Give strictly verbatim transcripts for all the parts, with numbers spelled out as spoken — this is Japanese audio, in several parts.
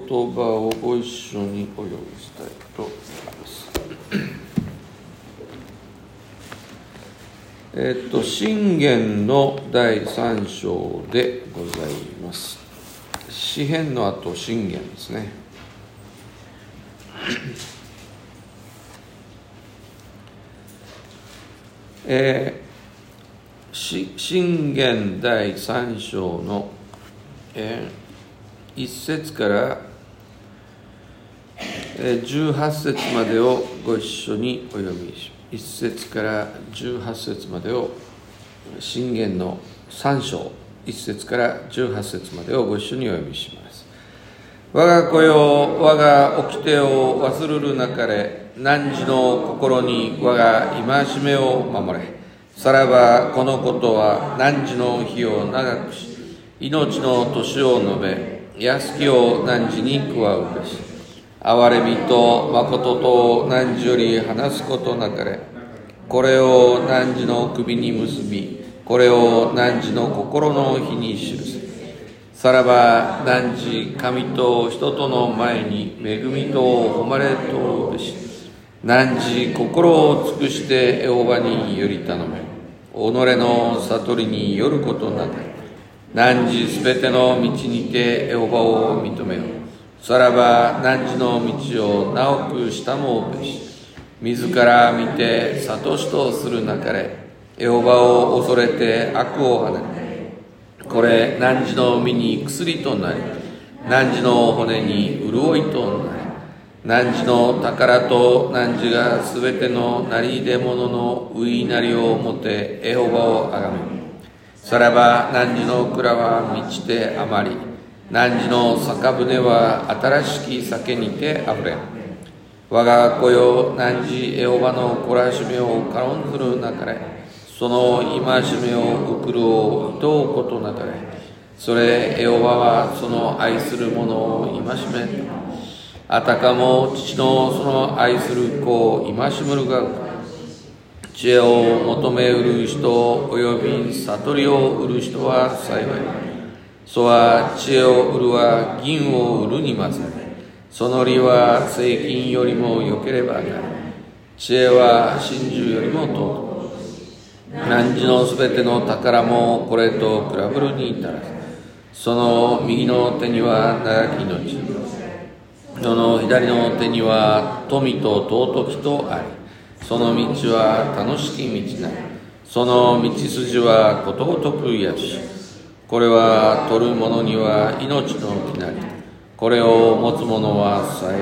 葉をご一緒にお読みしたいと思います。えっと箴言のだいさん章でございます。詩編の後箴言ですね。えー、箴言だいさん章の、えー、いち節からじゅうはち節までをご一緒にお読みします。いち節からじゅうはち節までを箴言のさん章いち節からじゅうはち節までをご一緒にお読みします。我が子よ、我が掟を忘るるなかれ、汝の心に我が戒めを守れ。さらばこのことは汝の日を長くし、命の年を述べ、安きを汝に加うべし。憐れみと誠と汝より離すことなかれ。これを汝の首に結び、これを汝の心の日に記せ。さらば汝神と人との前に恵みと誉れとうべし。汝心を尽くしてエホバにより頼め。己の悟りによることなかれ。汝すべての道にてエホバを認めよう。さらば汝の道を直くしたもうべし。自ら見て諭しとするなかれ。エホバを恐れて悪を離れ。これ汝の身に薬となり、汝の骨に潤いとなり。汝の宝と汝がすべてのなりでもののういなりをもてエホバをあがめる。さらば汝の蔵は満ちて余り、汝の酒舟は新しき酒にてあふれ。我が子よ、汝エホバの懲らしめを軽んずるなかれ。その戒めを送るをいとうことなかれ。それエホバはその愛する者を戒めた。あたかも父のその愛する子を戒めるが、知恵を求めうる人および悟りを売る人は幸い。そは知恵を売るは銀を売るに勝る。その利は税金よりも良ければならない。知恵は真珠よりも尊く、汝のすべての宝もこれと比べるに足らず。その右の手には長き命、その左の手には富と尊きとあり。その道は楽しき道なり。その道筋はことごとく安し。これは取る者には命の木なり。これを持つ者は幸い。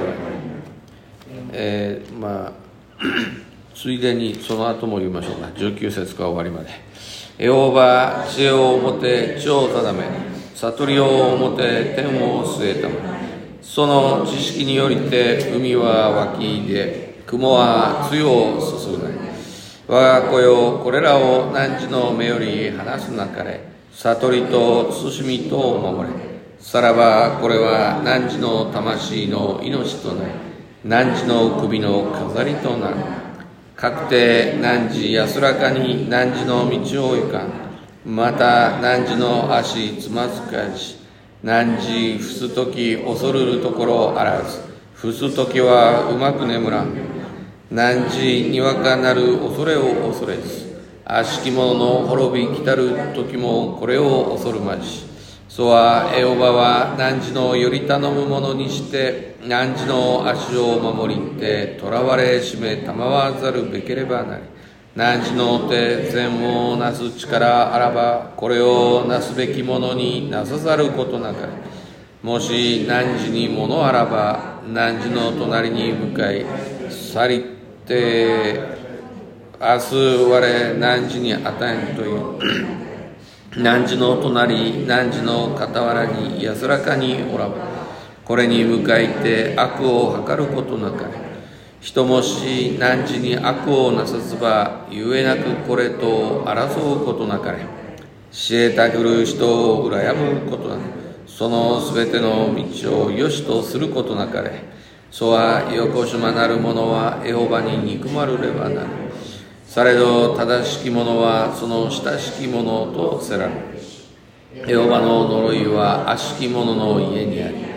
えー、まあついでにその後も言いましょうか。じゅうきゅう節から終わりまで。エホバ知恵をもて地を定め、悟りをもて天を据えたまえ。その知識によりて海は湧き出、雲は露を注ぐなり。我が子よ、これらを汝の目より離すなかれ。悟りと慎みと守れ。さらばこれは汝の魂の命となり、汝の首の飾りとなる。かくて汝安らかに汝の道を行かん。また汝の足つまずかし。汝伏すとき恐るるところあらず。伏すときはうまく眠らん。汝にわかなる恐れを恐れず。悪しき者の滅び来たる時もこれを恐るまじ。そはエホバは汝のより頼む者にして汝の足を守りて囚われしめたまわざるべければなり。汝の手善をなす力あらば、これをなすべき者になさざることなかれ。もし汝に物あらば、汝の隣に向かい去りて、明日我汝に与えんという。汝の隣、汝の傍らに安らかにおらば、これに向かいて悪を図ることなかれ。人もし汝に悪をなさずば、ゆえなくこれと争うことなかれ。知恵たくる人を羨むことなく、そのすべての道をよしとすることなかれ。そはよこしまなる者はエホバに憎まるればなる。されど正しき者はその親しき者とせられる。エホバの呪いは悪しき者の家にあり、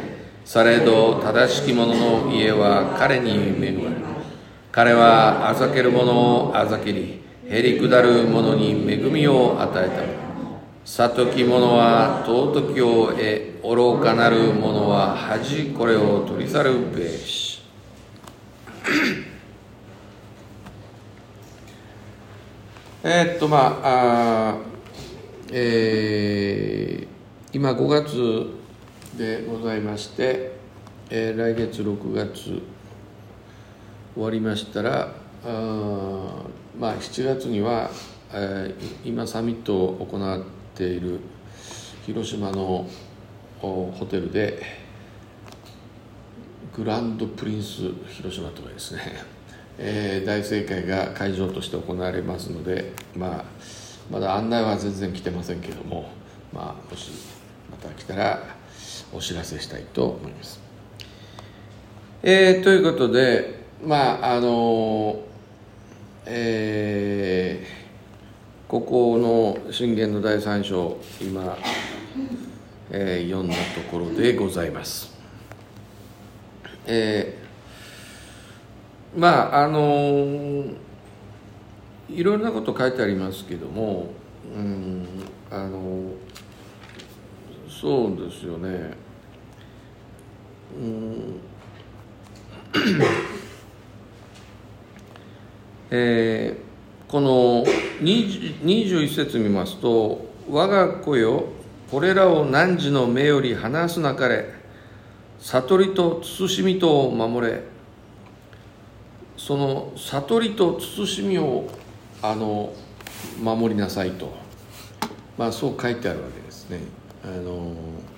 されど正しき者の家は彼に恵まれる。彼はあざける者をあざけり、へりくだる者に恵みを与えたの。悟き者は尊きを得、愚かなる者は恥これを取り去るべし。えっとまああ、えー、今ごがつでございまして、えー、来月ろくがつ終わりましたら、あまあ、しちがつには、えー、今サミットを行っている広島のホテルでグランドプリンス広島とかですね、えー、大盛会が会場として行われますので、まあ、まだ案内は全然来てませんけれども、まあ、もしまた来たらお知らせしたいと思います。えー、ということで、まああのえー、ここの信玄のだいさん章今、えー、読んだところでございます。えー、まああのいろいろなこと書いてありますけども、うん、あのそうですよね、うんえー、このにじゅういち節見ますと、我が子よ、これらを汝の目より離すなかれ、悟りと慎みとを守れ。その悟りと慎みをあの守りなさいと、まあ、そう書いてあるわけですね。あの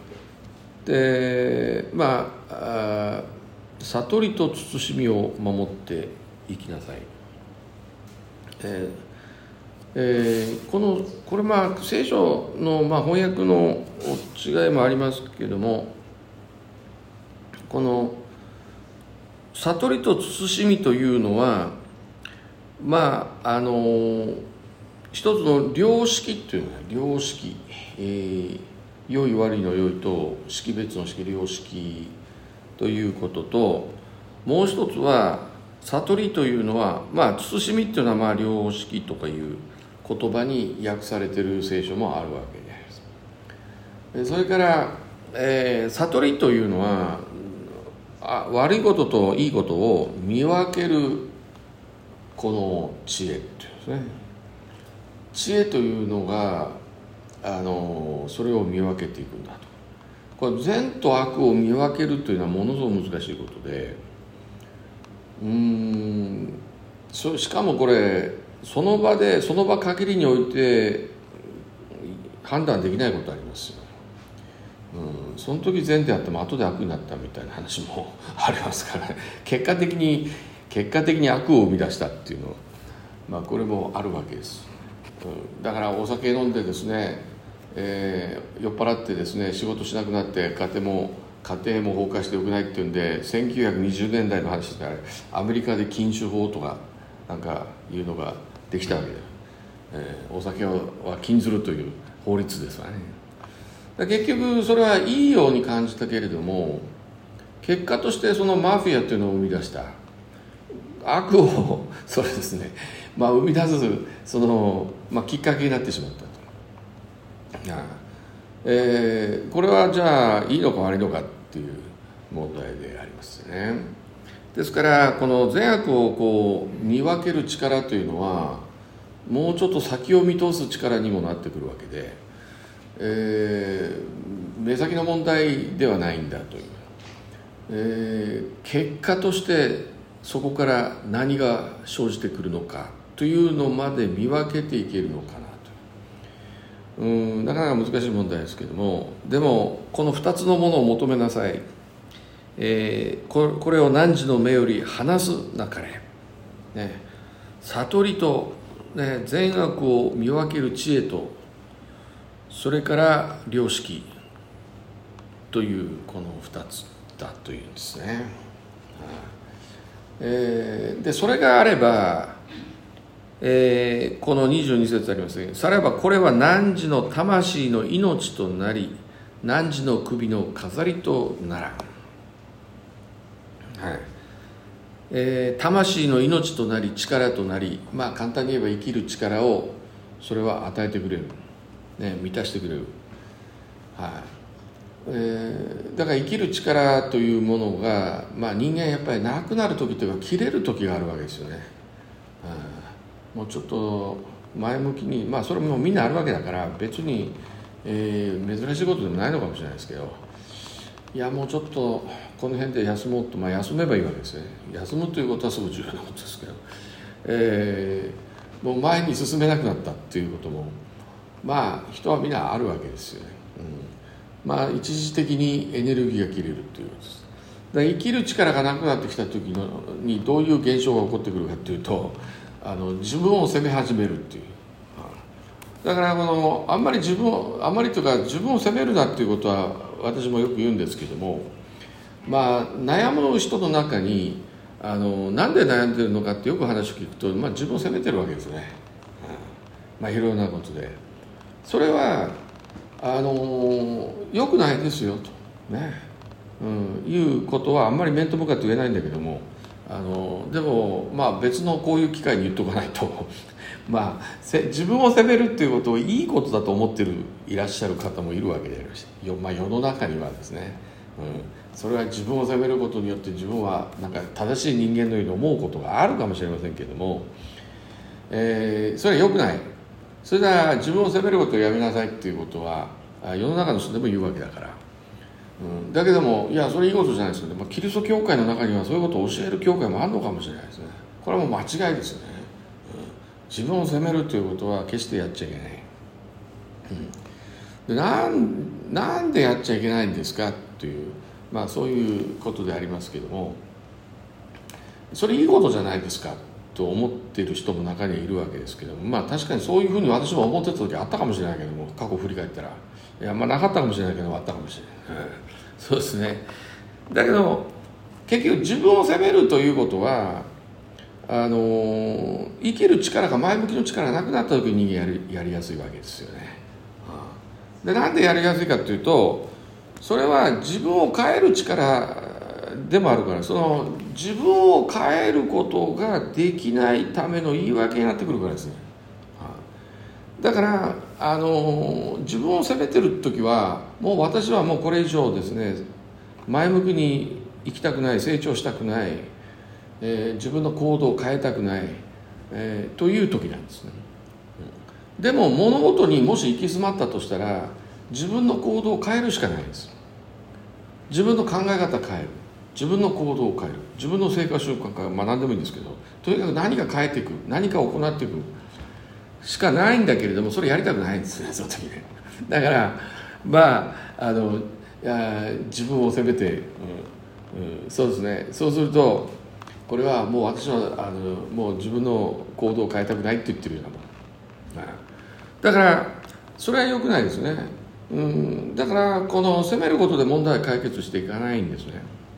でまあ悟りと慎みを守っていきなさい。えーえー、このこれまあ聖書の、まあ、翻訳の違いもありますけれども、この悟りと慎みというのは、まああの一つの良識というのは良識、えー、良い悪いの良いと識別の識、良識ということと、もう一つは悟りというのは、まあ慎みっていうのはまあ良識とかいう言葉に訳されている聖書もあるわけです。それから、えー、悟りというのはあ悪いことといいことを見分けるこの知恵っていうんですね。知恵というのがあのそれを見分けていくんだと。これ善と悪を見分けるというのはものすごく難しいことで、うーんそしかもこれその場でその場限りにおいて判断できないことありますよ。うん、その時善であっても後で悪になったみたいな話もありますから、ね、結果的に結果的に悪を生み出したっていうのは、まあ、これもあるわけです。うん、だからお酒飲んでですね、えー、酔っ払ってですね仕事しなくなって家庭も家庭も崩壊してよくないっていうんで、せんきゅうひゃくにじゅうねんだいの話であれアメリカで禁酒法とかなんかいうのができたわけで、えー、お酒は禁ずるという法律ですわね。結局それはいいように感じたけれども、結果としてそのマフィアというのを生み出した悪をそれですね、まあ、生み出すその、まあ、きっかけになってしまったと。ああえー、これはじゃあいいのか悪いのかっていう問題でありますね。ですからこの善悪をこう見分ける力というのはもうちょっと先を見通す力にもなってくるわけで、えー、目先の問題ではないんだという、えー、結果としてそこから何が生じてくるのかというのまで見分けていけるのかなと。うん、なかなか難しい問題ですけども、でもこのふたつのものを求めなさい、えー、こ, これを汝の目より離すなかれ、ね、悟りと、ね、善悪を見分ける知恵と、それから良識というこのふたつだというんですね。えー、でそれがあれば、えー、このにじゅうに節ありますね。さればこれは汝の魂の命となり、汝の首の飾りとならん。 えー、魂の命となり力となり、まあ簡単に言えば生きる力をそれは与えてくれる、ね、満たしてくれる、はいえー、だから生きる力というものが、まあ、人間やっぱりなくなる時というか切れる時があるわけですよね、うん、もうちょっと前向きに、まあそれもみんなあるわけだから別に、えー、珍しいことでもないのかもしれないですけど、いやもうちょっとこの辺で休もうと、まあ、休めばいいわけですね。休むということはすごく重要なことですけど、えー、もう前に進めなくなったっていうこともまあ人はみんなあるわけですよね、うん、まあ一時的にエネルギーが切れるということです。だから生きる力がなくなってきた時のにどういう現象が起こってくるかというと、あの自分を責め始めるっていう、だからこのあんまり自分をあんまりというか自分を責めるなっていうことは私もよく言うんですけども、まあ悩む人の中にあのなんで悩んでるのかってよく話を聞くと、まあ、自分を責めてるわけですね、うん、まあいろいろなことで、それはあのよくないですよとね、うん、いうことはあんまり面と向かって言えないんだけども、あのでもまあ別のこういう機会に言っとかないとまあせ自分を責めるっていうことをいいことだと思ってるいらっしゃる方もいるわけでありまして、まあ、世の中にはですね、うん、それは自分を責めることによって自分はなんか正しい人間のように思うことがあるかもしれませんけれども、えー、それは良くない。それでは自分を責めることをやめなさいっていうことは世の中の人でも言うわけだから、うん、だけどもいやそれいいことじゃないですよね、まあ、キリスト教会の中にはそういうことを教える教会もあるのかもしれないですね。これはもう間違いですよね、うん、自分を責めるということは決してやっちゃいけない、うん、でなん、なんでやっちゃいけないんですかという、まあそういうことでありますけども、それいいことじゃないですかと思っている人も中にはいるわけですけども、まあ確かにそういうふうに私も思ってた時あったかもしれないけども、過去を振り返ったらいやまあなかったかもしれないけどあったかもしれない、うん、そうですね。だけど結局自分を責めるということはあの生きる力が前向きの力がなくなった時に人間やり、やりやすいわけですよね、うん、でなんでやりやすいかというと、それは自分を変える力でもあるから、その自分を変えることができないための言い訳になってくるからですね。だからあの自分を責めてる時はもう私はもうこれ以上ですね前向きに生きたくない、成長したくない、えー、自分の行動を変えたくない、えー、という時なんですね。でも物事にもし行き詰まったとしたら自分の行動を変えるしかないです。自分の考え方を変える、自分の行動を変える、自分の生活習慣から、まあ何でもいいんですけど、とにかく何か変えていく、何かを行っていくしかないんだけれども、それやりたくないんですね、その時ね。だからまああのいや自分を責めて、うんうん、そうですね。そうするとこれはもう私はあのもう自分の行動を変えたくないって言ってるようなもの、だからそれは良くないですね、うん、だからこの責めることで問題は解決していかないんですね。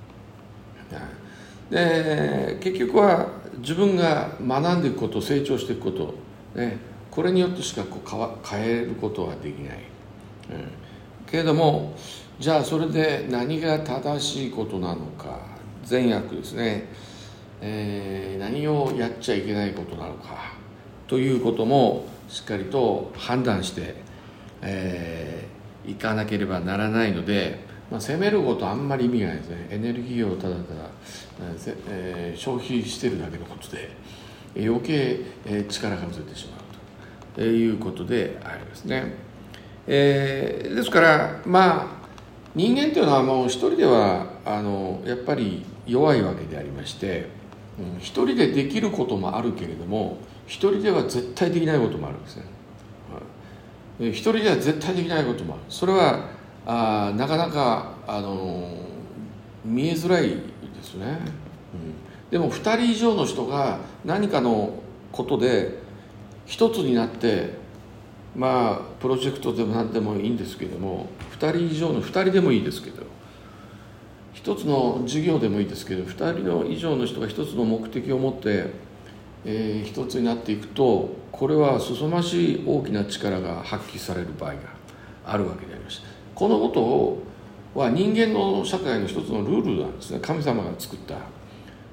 で結局は自分が学んでいくこと、成長していくこと、ね、これによってしかこう 変, 変えることはできない、うん、けれどもじゃあそれで何が正しいことなのか、善悪ですね、えー、何をやっちゃいけないことなのかということもしっかりと判断して、えー、いかなければならないので、まあ、責めることあんまり意味がないですね。エネルギーをただただ、えー、消費してるだけのことで余計、えー、力が失せてしまうということでありますね、えー、ですからまあ人間というのはもう一人ではあのやっぱり弱いわけでありまして、うん、一人でできることもあるけれども一人では絶対できないこともあるんですね、うん、一人では絶対できないこともある。それはあなかなか、あのー、見えづらいですね、うん、でもふたり以上の人が何かのことで一つになってまあプロジェクトでも何でもいいんですけども、ふたり以上のふたりでもいいですけど、一つの事業でもいいですけどふたりの以上の人が一つの目的を持って、えー、一つになっていくと、これは凄まじい大きな力が発揮される場合があるわけでありました。このことは人間の社会の一つのルールなんですね。神様が作った、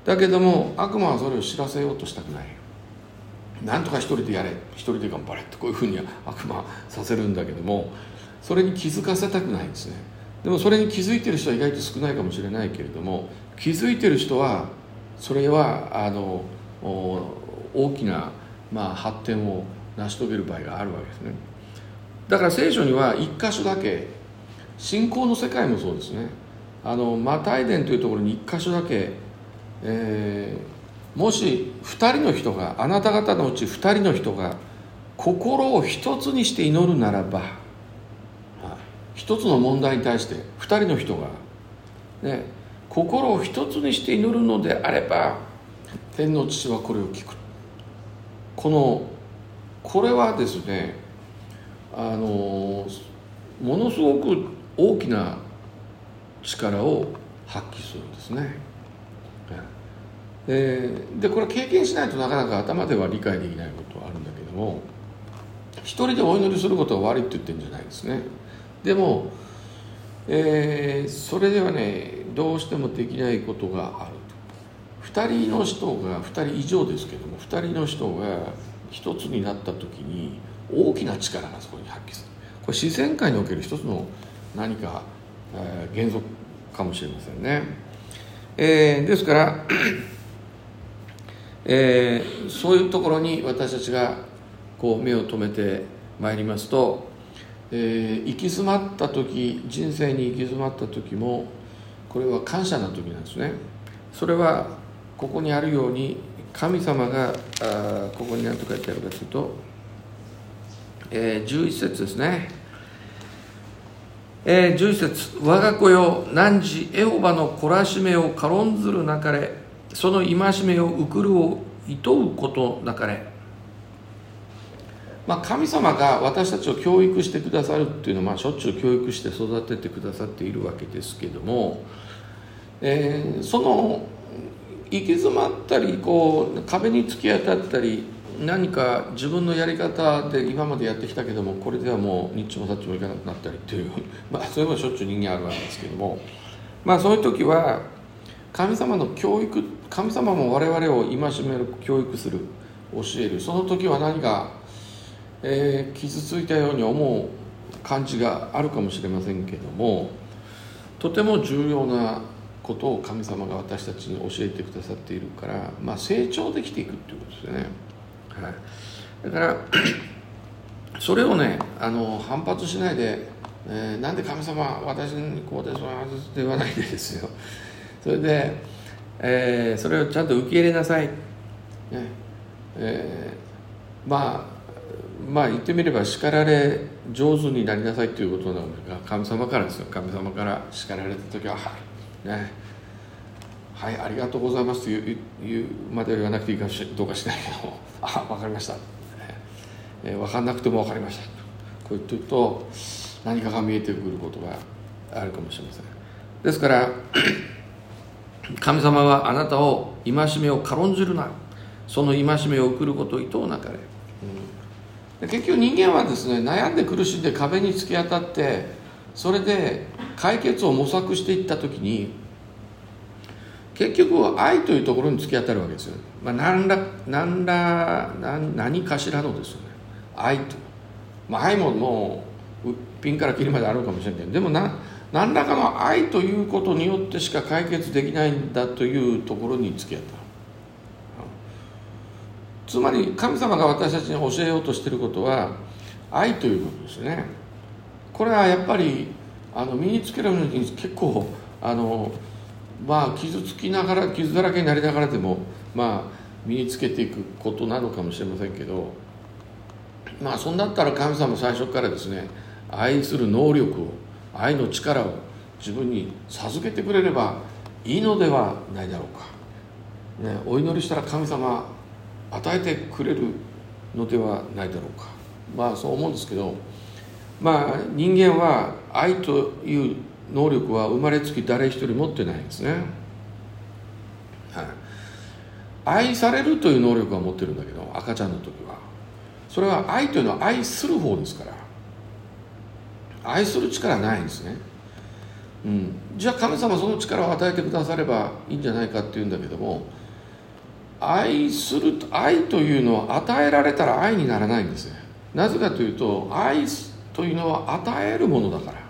だけども悪魔はそれを知らせようとしたくない。なんとか一人でやれ、一人で頑張れってこういうふうに悪魔はさせるんだけども、それに気づかせたくないんですね。でもそれに気づいてる人は意外と少ないかもしれないけれども、気づいてる人はそれはあの大きな、まあ、発展を成し遂げる場合があるわけですね。だから聖書には一箇所だけ、信仰の世界もそうですね、あのマタイ伝というところに一箇所だけ、えー、もし二人の人が、あなた方のうち二人の人が心を一つにして祈るならば、一つの問題に対して二人の人が、ね、心を一つにして祈るのであれば、天の父はこれを聞く。このこれはですね、あのものすごく大きな力を発揮するんですね。で, でこれ経験しないとなかなか頭では理解できないことはあるんだけども、一人でお祈りすることは悪いって言ってるんじゃないですね。でも、えー、それではね、どうしてもできないことがある。二人の人が、二人以上ですけども、二人の人が一つになった時に大きな力がそこに発揮する。これ自然界における一つの何か、えー、原則かもしれませんね。えー、ですから、えー、そういうところに私たちがこう目を留めてまいりますと、えー、行き詰まった時、人生に行き詰まった時も、これは感謝な時なんですね。それはここにあるように、神様があここに何と書いてあるかというと、えー、じゅういっ節ですね。えー、じゅういっ節、我が子よ、汝エホバの懲らしめを軽んずるなかれ、その戒めをうくるをいとうことなかれ。まあ、神様が私たちを教育してくださるっていうのは、まあ、しょっちゅう教育して育ててくださっているわけですけども、えー、その行き詰まったり、こう壁に突き当たったり、何か自分のやり方で今までやってきたけども、これではもうニッチもサッチもいかなくなったりっていうまあそういうのはしょっちゅう人間あるわけですけども、まあそういう時は神様の教育、神様も我々を戒める、教育する、教える、その時は何か、えー、傷ついたように思う感じがあるかもしれませんけども、とても重要なことを神様が私たちに教えてくださっているから、まあ、成長できていくっていうことですよね。はい、だからそれをね、あの反発しないで、えー、なんで神様私にこうですわって言わないでですよ。それで、えー、それをちゃんと受け入れなさい、ねえー、まあまあ言ってみれば叱られ上手になりなさいということなのが神様からですよ。神様から叱られた時ははいね、はい、ありがとうございますと言う、言うまでは言わなくていいかどうかしないけども、あ、分かりました、えー、分かんなくても分かりましたこう言ってると何かが見えてくることがあるかもしれません。ですから神様はあなたを戒めを軽んじるな、その戒めを送ることをいとうなかれ、うん、結局人間はですね、悩んで苦しんで壁に突き当たって、それで解決を模索していったときに、結局は愛というところに突き当たるわけですよね。まあ、何ら何ら 何, 何かしらのですよね、愛と、まあ、愛ももうピンからキリまであるかもしれないけど、でもな何らかの愛ということによってしか解決できないんだというところに突き当たる。つまり神様が私たちに教えようとしていることは愛ということですね。これはやっぱりあの身につけるのに結構あのまあ傷つきながら、傷だらけになりながらでもまあ身につけていくことなのかもしれませんけど、まあそんだったら神様最初からですね、愛する能力を、愛の力を自分に授けてくれればいいのではないだろうか、ね、お祈りしたら神様与えてくれるのではないだろうか、まあそう思うんですけど、まあ人間は愛という能力は生まれつき誰一人持ってないんですね、はい、愛されるという能力は持ってるんだけど、赤ちゃんの時はそれは愛というのは愛する方ですから、愛する力はないんですね、うん、じゃあ神様その力を与えてくださればいいんじゃないかっていうんだけども、 愛する愛というのは与えられたら愛にならないんですね。なぜかというと、愛というのは与えるものだから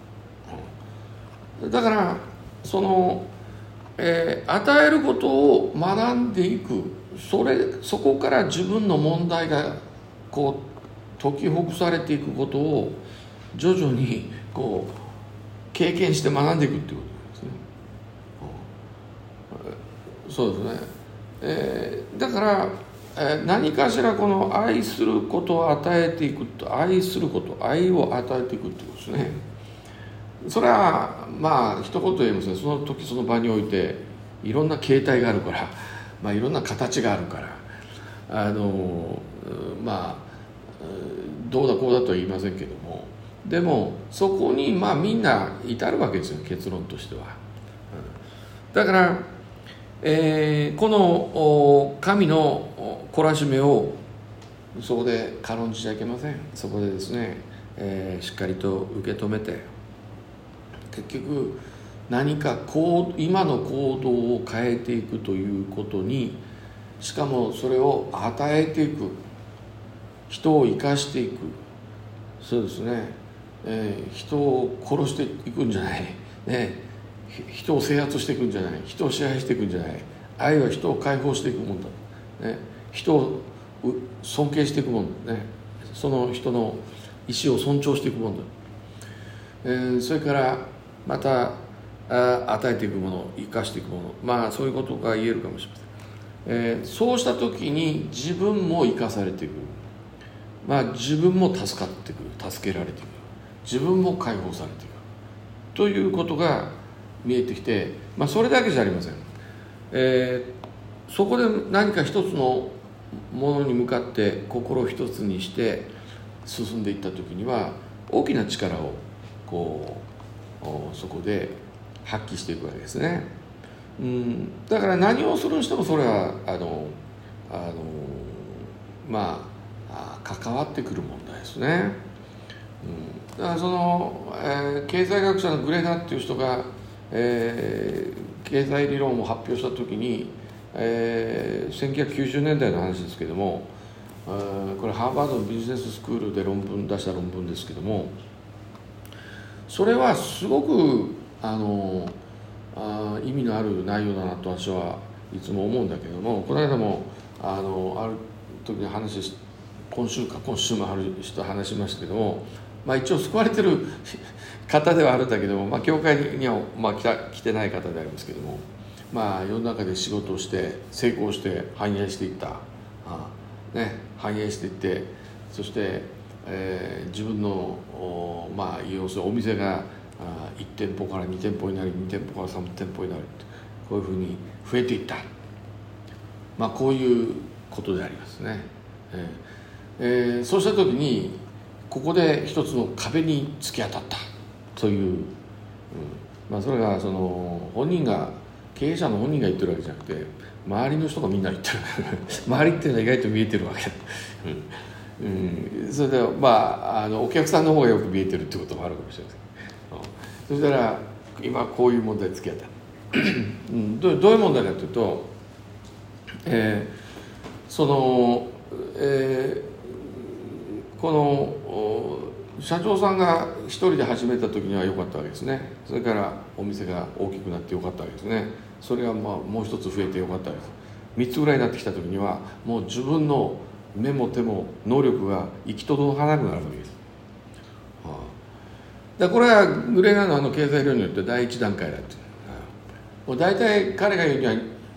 。だからその、えー、与えることを学んでいく、それそこから自分の問題がこう解きほぐされていくことを徐々にこう経験して学んでいくっていうことですね。そうですね。えー、だから、えー、何かしらこの愛することを与えていくと、愛すること、愛を与えていくっていうことですね。それはまあ一言言いますね、その時その場においていろんな形態があるから、まあ、いろんな形があるから、あのまあどうだこうだとは言いませんけども、でもそこにまあみんな至るわけですよ、結論としては。だから、えー、この神の懲らしめをそこで軽んじちゃいけません。そこでですね、えー、しっかりと受け止めて、結局何かこう今の行動を変えていくということに、しかもそれを与えていく、人を生かしていく、そうですね、えー、人を殺していくんじゃない、ね、人を制圧していくんじゃない、人を支配していくんじゃない、愛は人を解放していくもんだ、ね、人を尊敬していくもんだ、ね、その人の意思を尊重していくもんだ、えー、それからまた与えていくもの、生かしていくもの、まあそういうことが言えるかもしれません。えー、そうした時に自分も生かされていく、まあ、自分も助かっていく、助けられていく、自分も解放されていくということが見えてきて、まあ、それだけじゃありません。えー、そこで何か一つのものに向かって心を一つにして進んでいった時には大きな力をこうそこで発揮していくわけですね。うん、だから何をするにしてもそれはあのあのまあ関わってくる問題ですね。うん、だからその、えー、経済学者のグレナっていう人が、えー、経済理論を発表した時に、えー、せんきゅうひゃくきゅうじゅうねんだいの話ですけども、えー、これハーバードのビジネススクールで論文出した論文ですけども、それはすごくあのあ意味のある内容だなと私はいつも思うんだけども、この間もあのある時に話し今週か今週もある人話しましたけども、まあ、一応救われてる方ではあるんだけども、まあ、教会には、まあ、来た、来てない方でありますけども、まあ、世の中で仕事をして成功して繁栄していったあ、ね、繁栄していって、そして、えー、自分のまあ要するにお店がいち店舗からに店舗になり、に店舗からさん店舗になる、こういうふうに増えていった、まあ、こういうことでありますね。えーえー、そうした時にここで一つの壁に突き当たったという、うんまあ、それがその本人が経営者の本人が言ってるわけじゃなくて、周りの人がみんな言ってる周りっていうのは意外と見えてるわけだ、うんうん、それでまあ、あのお客さんの方がよく見えてるってこともあるかもしれません。そしたら今こういう問題に突き当たる、うん、ど, どういう問題かというと、えー、その、えー、この社長さんが一人で始めた時には良かったわけですね。それからお店が大きくなって良かったわけですね。それがまあもう一つ増えて良かったわけです。三つぐらいになってきた時にはもう自分の目も手も能力が行き届かなくなるわけです。だこれはグレナのあの経済理論によって第一段階だって、もう大体彼が言うには、うん、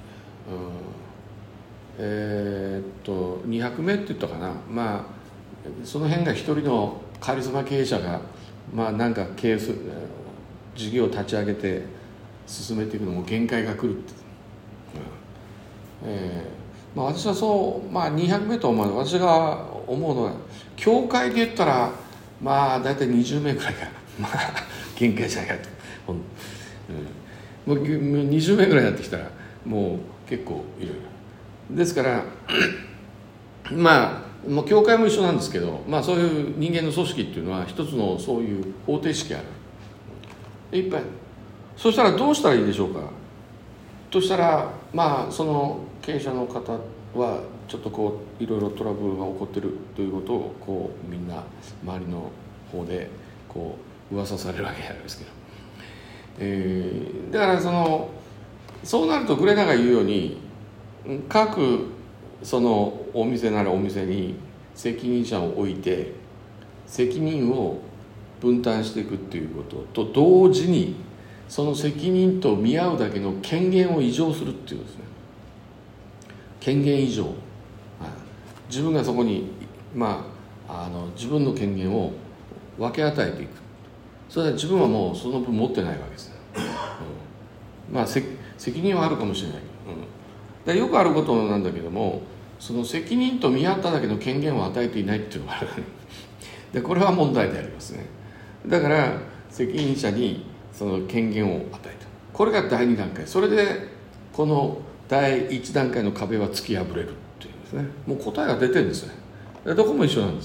えー、っとにひゃくめいって言ったかな、まあその辺が一人のカリスマ経営者がまあなんか経営する事業を立ち上げて進めていくのも限界が来るって、うんえーまあ、私はそう、まあ、にひゃくめいと思うのは、私が思うのは教会で言ったらまあ大体にじゅうめいくらいがまあ限界じゃないかと、うん、もうにじゅうめいぐらいになってきたらもう結構いろいろですからまあもう教会も一緒なんですけど、まあ、そういう人間の組織っていうのは一つのそういう方程式あるいっぱい。そしたらどうしたらいいでしょうか。 としたら、まあその経営者の方はちょっとこういろいろトラブルが起こってるということをこうみんな周りの方でこう噂されるわけなんですけど、えー、だからそのそうなるとグレナが言うように、各そのお店ならお店に責任者を置いて責任を分担していくっていうことと同時に、その責任と見合うだけの権限を移譲するっていうですね、権限移譲、自分がそこに、まあ、あの自分の権限を分け与えていく。それは自分はもうその分持ってないわけですね、うん、まあ責任はあるかもしれない、うん、でよくあることなんだけども、その責任と見合っただけの権限を与えていないっていうのがあるでこれは問題でありますね。だから責任者にその権限を与えた、これがだいに段階。それでこのだいいち段階の壁は突き破れるっていうんですね。もう答えが出てるんですね。どこも一緒なんです、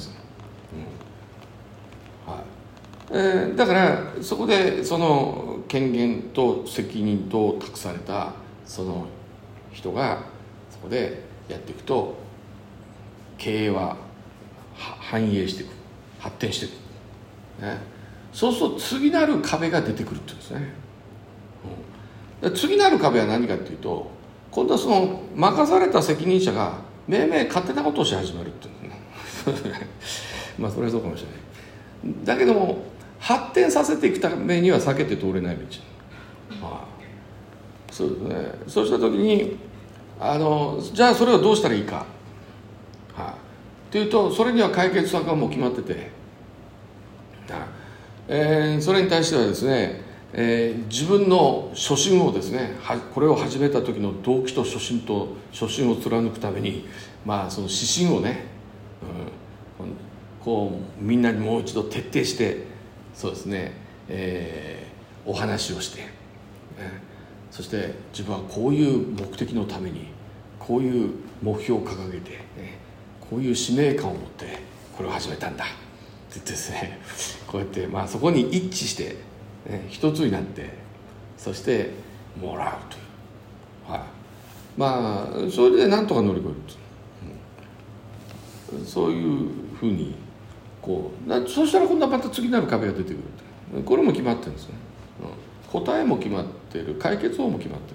うん、はいえー、だからそこでその権限と責任と託されたその人がそこでやっていくと、経営は繁栄していく、発展していく、ね、そうすると次なる壁が出てくるっていうんですね、うん、次なる壁は何かっていうと、今度はその任された責任者がめいめい勝手なことをし始めるっていうんですねまあそれはそうかもしれない。だけども発展させていくためには避けて通れない道、まあ、そうですね。そうした時にあのじゃあそれをどうしたらいいか、はあ、というと、それには解決策がもう決まってて、はあえー、それに対してはですね、えー、自分の初心をですね、はこれを始めた時の動機と初心と初心を貫くために、まあその指針をね、うん、こうみんなにもう一度徹底してそうですね、えー、お話をして、ね、そして自分はこういう目的のためにこういう目標を掲げて、ね、こういう使命感を持ってこれを始めたんだって言ってですね、こうやって、まあ、そこに一致して、ね、一つになってそしてもらうという、はい、まあそれでなんとか乗り越えるという、うん、そういうふうにこうだそうしたら今度はまた次なる壁が出てくるという、これも決まってるんですね、うん、答えも決まっている、解決法も決まって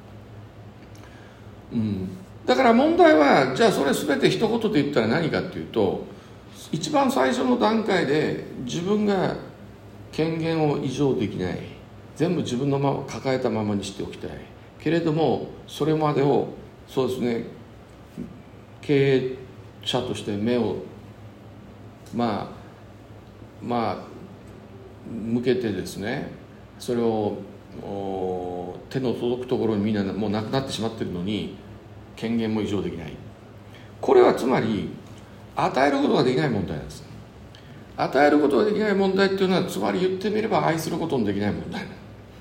いる、うん、だから問題はじゃあそれ全て一言で言ったら何かっていうと、一番最初の段階で自分が権限を移譲できない、全部自分のまま抱えたままにしておきたいけれども、それまでをそうですね、経営者として目をまあまあ向けてですね、それを手の届くところにみんなもうなくなってしまっているのに権限も移譲できない。これはつまり与えることができない問題なんです。与えることができない問題っていうのは、つまり言ってみれば愛することのできない問題、うん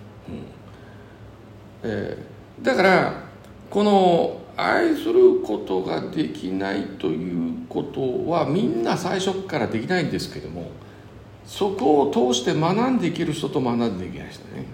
えー、だからこの愛することができないということはみんな最初からできないんですけども、そこを通して学んでいける人と学んでいけない人ね、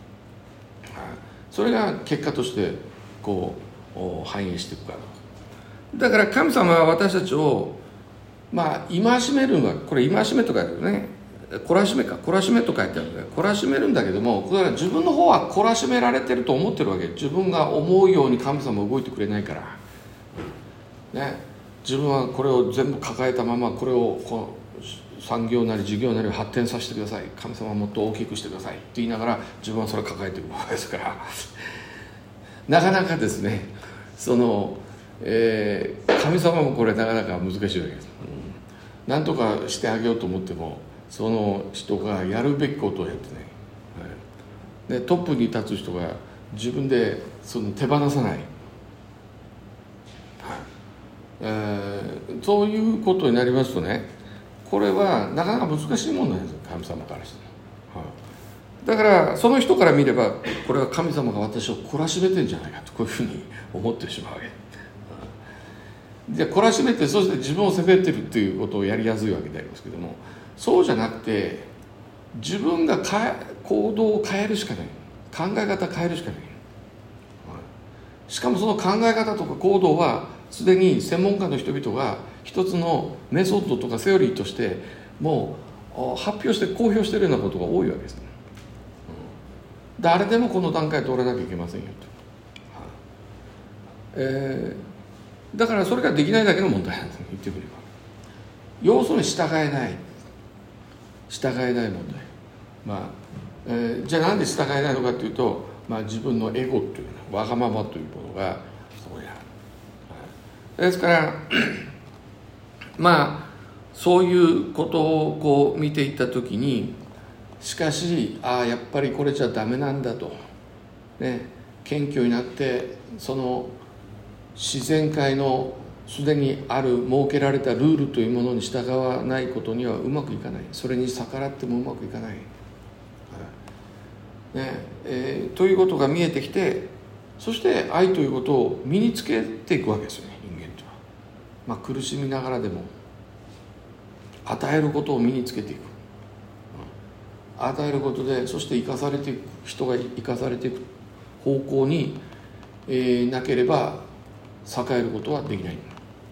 それが結果としてこう反映していくから。だから神様は私たちをまあ戒めるのは、これ戒めと書いてあるね、懲らしめか懲らしめと書いてあるね、懲らしめるんだけども、これは自分の方は懲らしめられてると思ってるわけ。自分が思うように神様は動いてくれないからね、自分はこれを全部抱えたまま、これをこう産業なり事業なりを発展させてください、神様はもっと大きくしてくださいって言いながら自分はそれを抱えているわけですからなかなかですね、その、えー、神様もこれなかなか難しいわけです、うん、何とかしてあげようと思ってもその人がやるべきことをやってない、はい、でトップに立つ人が自分でその手放さない、はいえー、そういうことになりますとね、これはなかなか難しいものなんですよ、神様からして、はい、だからその人から見ればこれは神様が私を懲らしめてるんじゃないかとこういうふうに思ってしまうわけで、懲らしめてそして自分を責めてるっていうことをやりやすいわけでありますけども、そうじゃなくて自分が行動を変えるしかない、考え方変えるしかない、 しかもその考え方とか行動はすでに専門家の人々が一つのメソッドとかセオリーとしてもう発表して公表しているようなことが多いわけです、ね、うん、誰でもこの段階通らなきゃいけませんよと、えー、だからそれができないだけの問題なんです、言ってみれば。要するに従えない従えない問題、まあえー、じゃあなんで従えないのかというと、まあ、自分のエゴというのわがままというものがそこにある。ですからまあそういうことをこう見ていったときに、しかしああやっぱりこれじゃダメなんだと、ね、謙虚になってその自然界のすでにある設けられたルールというものに従わないことにはうまくいかない。それに逆らってもうまくいかない、ねえー、ということが見えてきて、そして愛ということを身につけていくわけですよね、人間とは。まあ、苦しみながらでも与えることを身につけていく、与えることで、そして生かされていく、人が生かされていく方向に、えー、なければ栄えることはできない。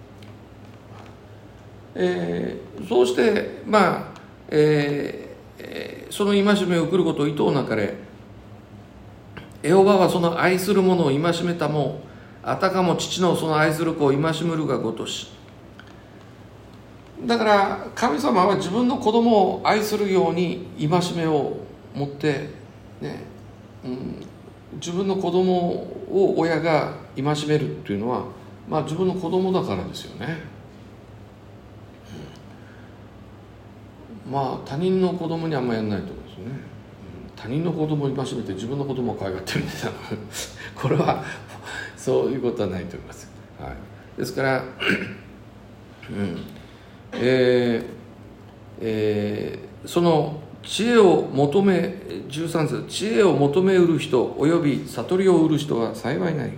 えー、そうしてまあ、えー、その戒めを送ることを意図なかれ、エホバはその愛する者を戒めたも、あたかも父のその愛する子を戒めるがごとし。だから神様は自分の子供を愛するように戒めを持ってね、うん、自分の子供を親が戒めるっていうのは、まあ自分の子供だからですよね。まあ他人の子供にあんまやんないと思うんですよね、うん、他人の子供を戒めて自分の子供を可愛がってるみたいなこれはそういうことはないと思います、はい、ですから、うんえーえー、その知恵を求めじゅうさん節、知恵を求めうる人および悟りを得る人は幸いない、はい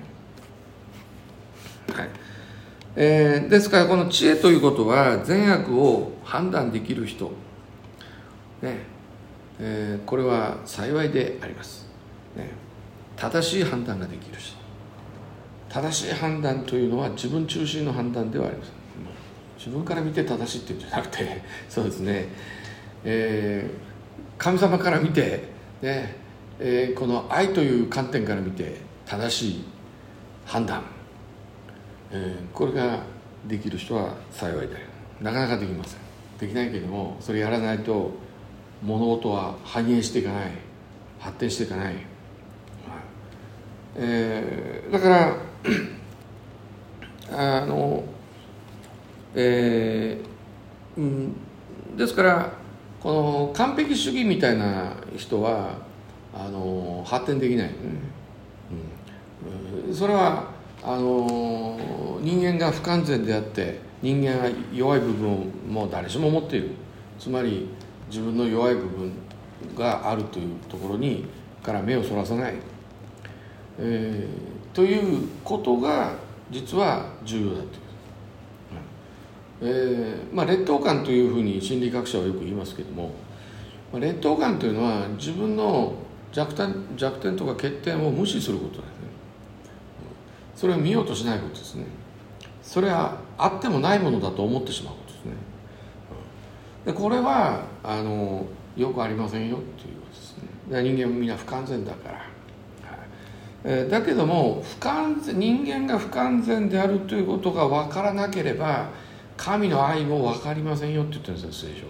えー、ですからこの知恵ということは善悪を判断できる人ねえー、これは幸いであります、ね、正しい判断ができる人。正しい判断というのは自分中心の判断ではありません。自分から見て正しいっていうんじゃなくてそうですね、えー、神様から見て、ねえー、この愛という観点から見て正しい判断、えー、これができる人は幸いである。なかなかできません。できないけれども、それやらないと物事は繁栄していかない、発展していかない、えー、だからあの、えーうん、ですからこの完璧主義みたいな人はあの発展できない、ねうん、それはあの人間が不完全であって人間が弱い部分をもう誰しも持っている。つまり自分の弱い部分があるというところにから目をそらさない、えー、ということが実は重要だという、えーまあ、劣等感というふうに心理学者はよく言いますけども、まあ、劣等感というのは自分の弱点、弱点とか欠点を無視することなんですね。それを見ようとしないことですね。それはあってもないものだと思ってしまうことですね。でこれはあのよくありませんよっていうことですね。だから人間はみんな不完全だから、はいえー、だけども不完全人間が不完全であるということが分からなければ神の愛も分かりませんよって言ってるんですよ、聖書は、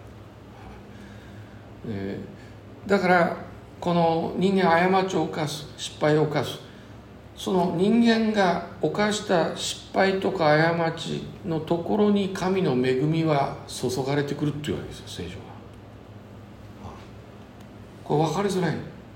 えー、だからこの人間過ちを犯す、失敗を犯す、その人間が犯した失敗とか過ちのところに神の恵みは注がれてくるっていうわけですよ、聖書は。これ分かりづらい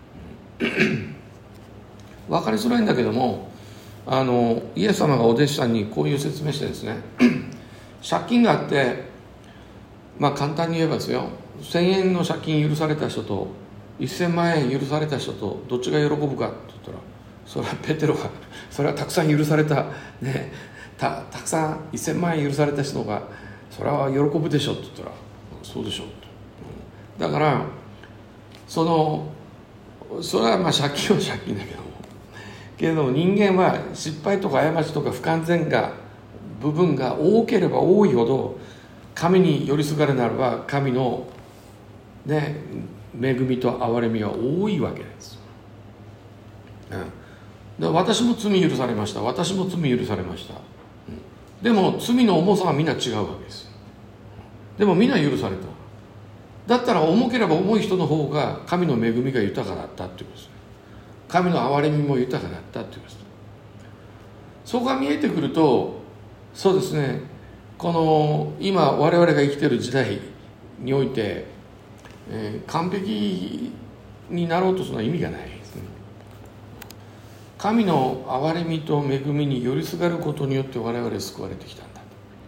分かりづらいんだけども、あのイエス様がお弟子さんにこういう説明してですね借金があって、まあ簡単に言えばですよ、せんえんの借金許された人とせんまんえん許された人とどっちが喜ぶかって言ったら、それはペテロがそれはたくさん許された、ね、た, たくさんせんまんえん許された人がそれは喜ぶでしょって言ったら、そうでしょって、うん、だからそのそれはまあ借金は借金だけども、 けれども人間は失敗とか過ちとか不完全が部分が多ければ多いほど神に寄りすがるならば神の、ね、恵みと憐れみは多いわけです、うん、で私も罪許されました、私も罪許されました、うん、でも罪の重さはみんな違うわけです。でもみんな許された。だったら重ければ重い人の方が神の恵みが豊かだったっていうことです。神の憐れみも豊かだったっていうことです。そこが見えてくると、そうですね、この今我々が生きている時代において、えー、完璧になろうとするのは意味がないですね。神の憐れみと恵みに寄りすがることによって我々救われてきたんだ、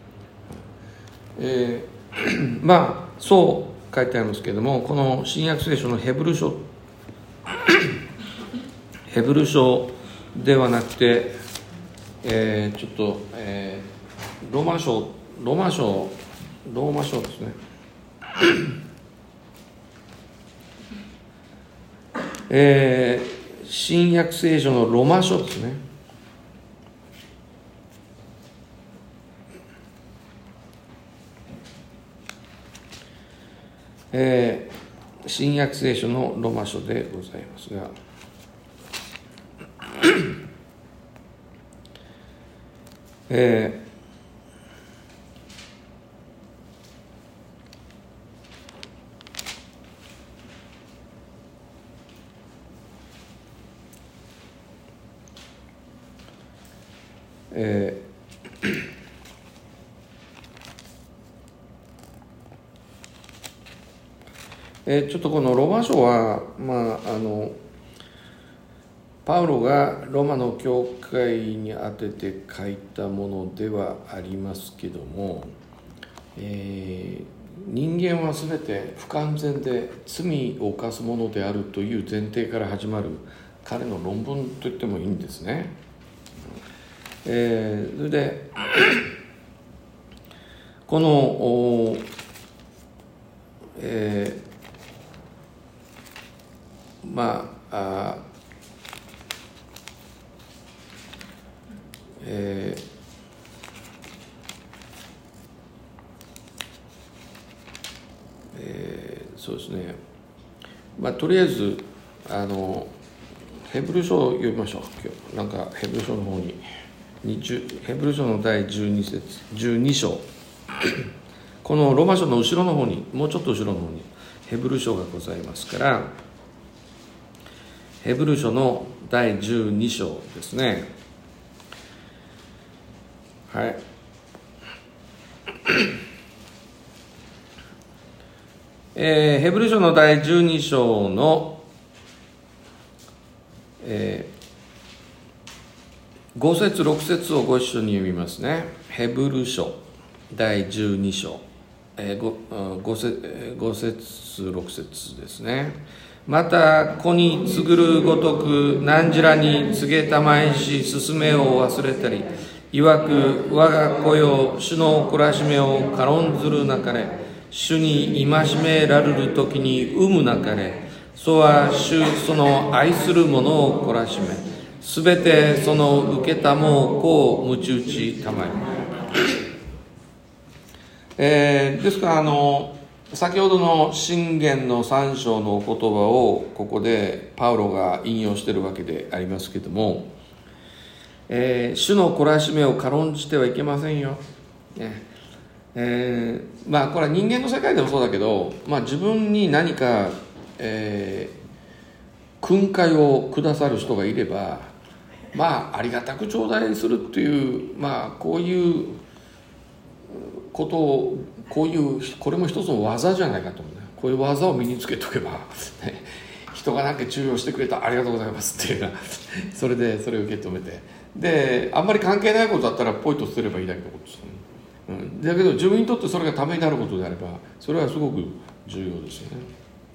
えー、まあそう書いてありますけれども、この新約聖書のヘブル書ヘブル書ではなくて、えー、ちょっと、えー、ローマ書ローマ書ローマ書ですねえー、新約聖書のローマ書ですね。えー、新約聖書のローマ書でございますがえーえーえー、ちょっとこのローマ書は、まあ、あのパウロがローマの教会に宛てて書いたものではありますけども、えー、人間は全て不完全で罪を犯すものであるという前提から始まる彼の論文と言ってもいいんですね。えー、それでこの、えー、まああえーえー、そうですね、まあ、とりあえずあのヘブル書を読みましょう。今日なんかヘブル書の方にヘブル書の第じゅうに節じゅうに章このローマ書の後ろの方にもうちょっと後ろの方にヘブル書がございますから、ヘブル書の第じゅうに章ですね。はい。えー、ヘブル書の第じゅうに章の、えー、ご節ろく節をご一緒に読みますね。ヘブル書第じゅうに章、えー、5, 5, 節5節ろく節ですね。また子に告ぐるごとく何時らに告げたまえし勧めを忘れたり、いわく我が子よ主の懲らしめを軽んずるなかれ、主に戒められるときに産むなかれ、そは主その愛する者を懲らしめ、すべてその受けたも子をむち打ちたまえ。えー、ですからあの先ほどの箴言のさん章のお言葉をここでパウロが引用しているわけでありますけれども、えー、主の懲らしめを軽んじてはいけませんよ、ねえー、まあこれは人間の世界でもそうだけど、まあ、自分に何か、えー、訓戒をくださる人がいれば、まあありがたく頂戴するっていう、まあこういうことをこういうこれも一つの技じゃないかと思うね。こういう技を身につけておけば、ね、人が何か注意をしてくれた、ありがとうございますっていうそれでそれを受け止めて、であんまり関係ないことだったらポイと捨てればいいだけのことです、ねうん、だけど自分にとってそれがためになることであればそれはすごく重要ですよね。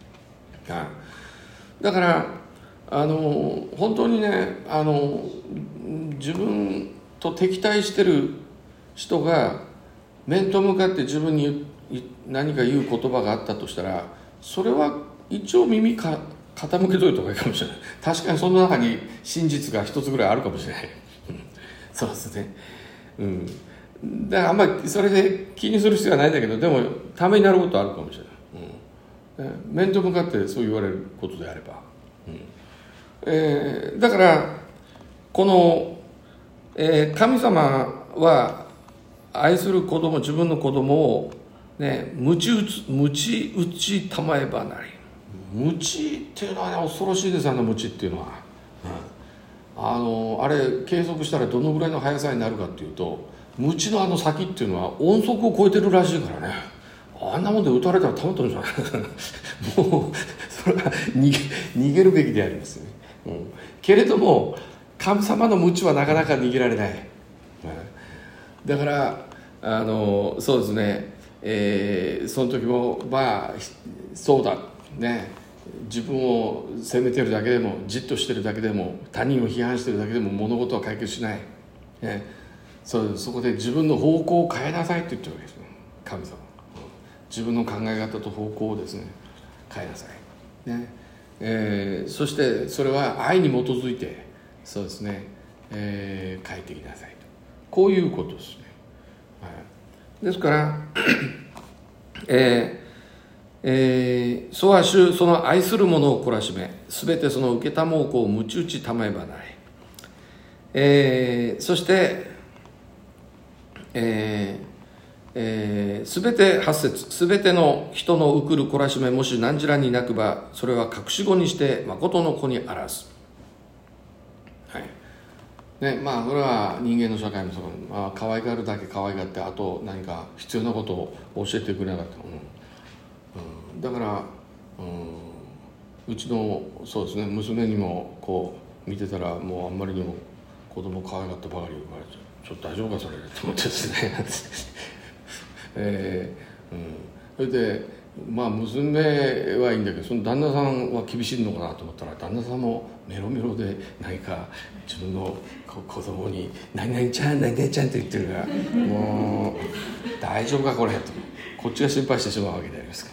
だからあの本当にね、あの自分と敵対してる人が面と向かって自分に何か言う言葉があったとしたら、それは一応耳か傾けといた方がいいかもしれない。確かにその中に真実が一つぐらいあるかもしれないそうですね、うん、だからあんまりそれで気にする必要はないんだけど、でもためになることはあるかもしれない、うん、面と向かってそう言われることであれば、うんえー、だからこの、えー、神様は愛する子供、自分の子供をね、むち打つ、むち打ちたまえばなり。むちっていうのはね、恐ろしいです。あのむちっていうのは、うん、あのあれ計測したらどのぐらいの速さになるかっていうと、むちのあの先っていうのは音速を超えてるらしいからね。あんなもんで撃たれたらたまったんじゃないもうそれは逃げ、逃げるべきでありますよね、うん、けれども神様のむちはなかなか逃げられない、うん、だからあのそうですね、えー、その時もまあそうだね、自分を責めてるだけでも、じっとしてるだけでも、他人を批判してるだけでも物事は解決しない、ね、そ, そこで自分の方向を変えなさいって言ってるわけですね、神様。自分の考え方と方向をですね変えなさい、ねえー、そしてそれは愛に基づいてそうですね、えー、変えていきなさいと、こういうことですね、はい、ですからえーえー、そは主その愛する者を懲らしめ、すべてその受けたもうこをむち打ちたまえばない、えー、そしてえーえー、すべて八節、すべての人の受くる懲らしめ、もし何時らになくばそれは隠し子にして誠の子にあらず、はいね、まあこれは人間の社会もそう、まあ、可愛がるだけ可愛がって、あと何か必要なことを教えてくれなかった、うんうん、だから、うん、うちのそうですね娘にもこう見てたら、もうあんまりにも子供可愛がってばかり言われて、ちょっと大丈夫かそれと思ってですねえーうん、それでまあ娘はいいんだけど、その旦那さんは厳しいのかなと思ったら、旦那さんもメロメロで何か自分の子供に「何々ちゃん何々ちゃん」って言ってるからもう大丈夫かこれとこっちが心配してしまうわけでありますから、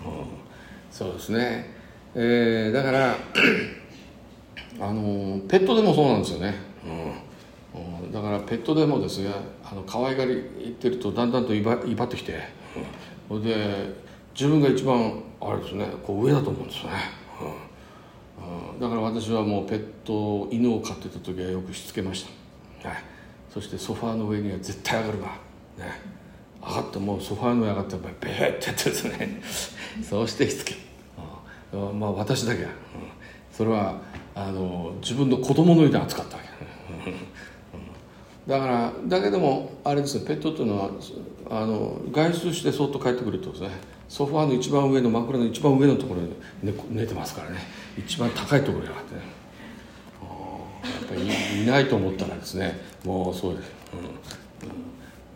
うん、そうですね、えー、だからあのペットでもそうなんですよね、うん、だからペットでもですね、あの可愛がり言ってるとだんだんと威張、威張ってきて、うん、で自分が一番あれですね、こう上だと思うんですよね、うんうん、だから私はもうペット犬を飼ってた時はよくしつけました、はい、そしてソファーの上には絶対上がるな、ね、上がってもうソファーの上上がってベーってやってですねそうしてしつけ、うん、まあ私だけは、うん、それはあの自分の子供のように扱ったわけだからだけどもあれですね、ペットっていうのはあの外出してそっと帰ってくるとですね、ソファーの一番上の枕の一番上のところで 寝, 寝てますからね、一番高いところに上がってね、やっぱり い, いないと思ったらですね、もうそうです、うんうん、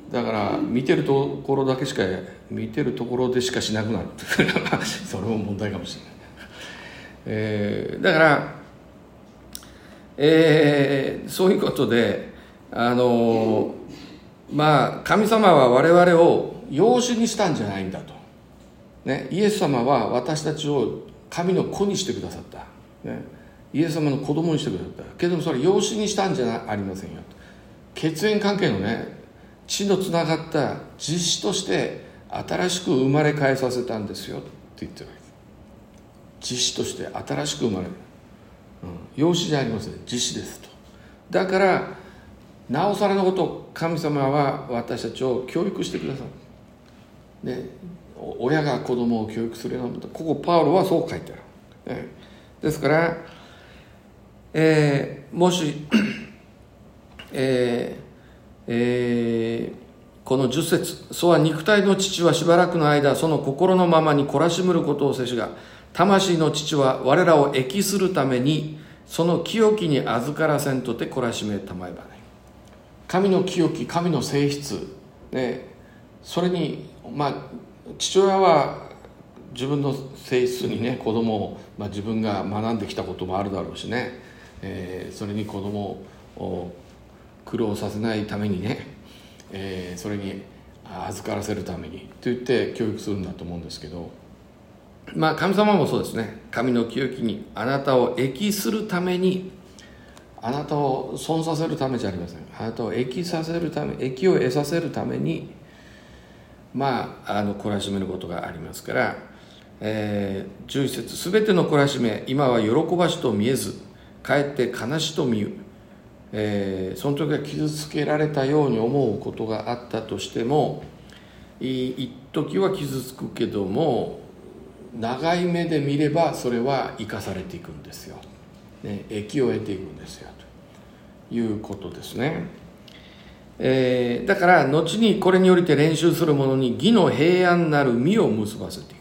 だから見てるところだけしか見てるところでしかしなくなるっていうのがそれも問題かもしれない、えー、だから、えー、そういうことであのまあ神様は我々を養子にしたんじゃないんだと、ね、イエス様は私たちを神の子にしてくださった、ね、イエス様の子供にしてくださったけども、それ養子にしたんじゃありませんよと、血縁関係のね血のつながった実子として新しく生まれ変えさせたんですよって言ってるわけです。実子として新しく生まれる、うん、養子じゃありません、実子ですと。だからなおさらのこと神様は私たちを教育してくださる、ね、親が子供を教育するようなこと、ここパウロはそう書いてある、ね、ですから、えー、もし、えーえー、このじゅっ節、そは肉体の父はしばらくの間その心のままに懲らしむることをせしが、魂の父は我らを益するためにその清きに預からせんとて懲らしめたまえばない。神の清き、神の性質、ね、それに、まあ、父親は自分の性質にね、子供を、まあ、自分が学んできたこともあるだろうしね、えー、それに子供を苦労させないためにね、えー、それに預からせるためにと言って教育するんだと思うんですけど、 まあ神様もそうですね。神の清きにあなたを益するために、あなたを損させるためじゃありません。あなたを益させるため、益を得させるために、まあ、あの懲らしめることがありますから、えー、じゅういっ節、すべての懲らしめ、今は喜ばしと見えず、かえって悲しと見ゆ、えー、その時は傷つけられたように思うことがあったとしても、一時は傷つくけども、長い目で見ればそれは生かされていくんですよ、ね、益を得ていくんですよということですね。えー、だから後にこれによりて練習する者に義の平安なる実を結ばせていく、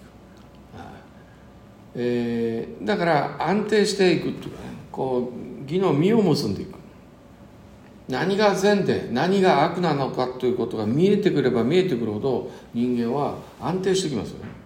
えー、だから安定していくっていうかね、こう義の実を結んでいく、何が善で何が悪なのかということが見えてくれば見えてくるほど人間は安定してきますよね、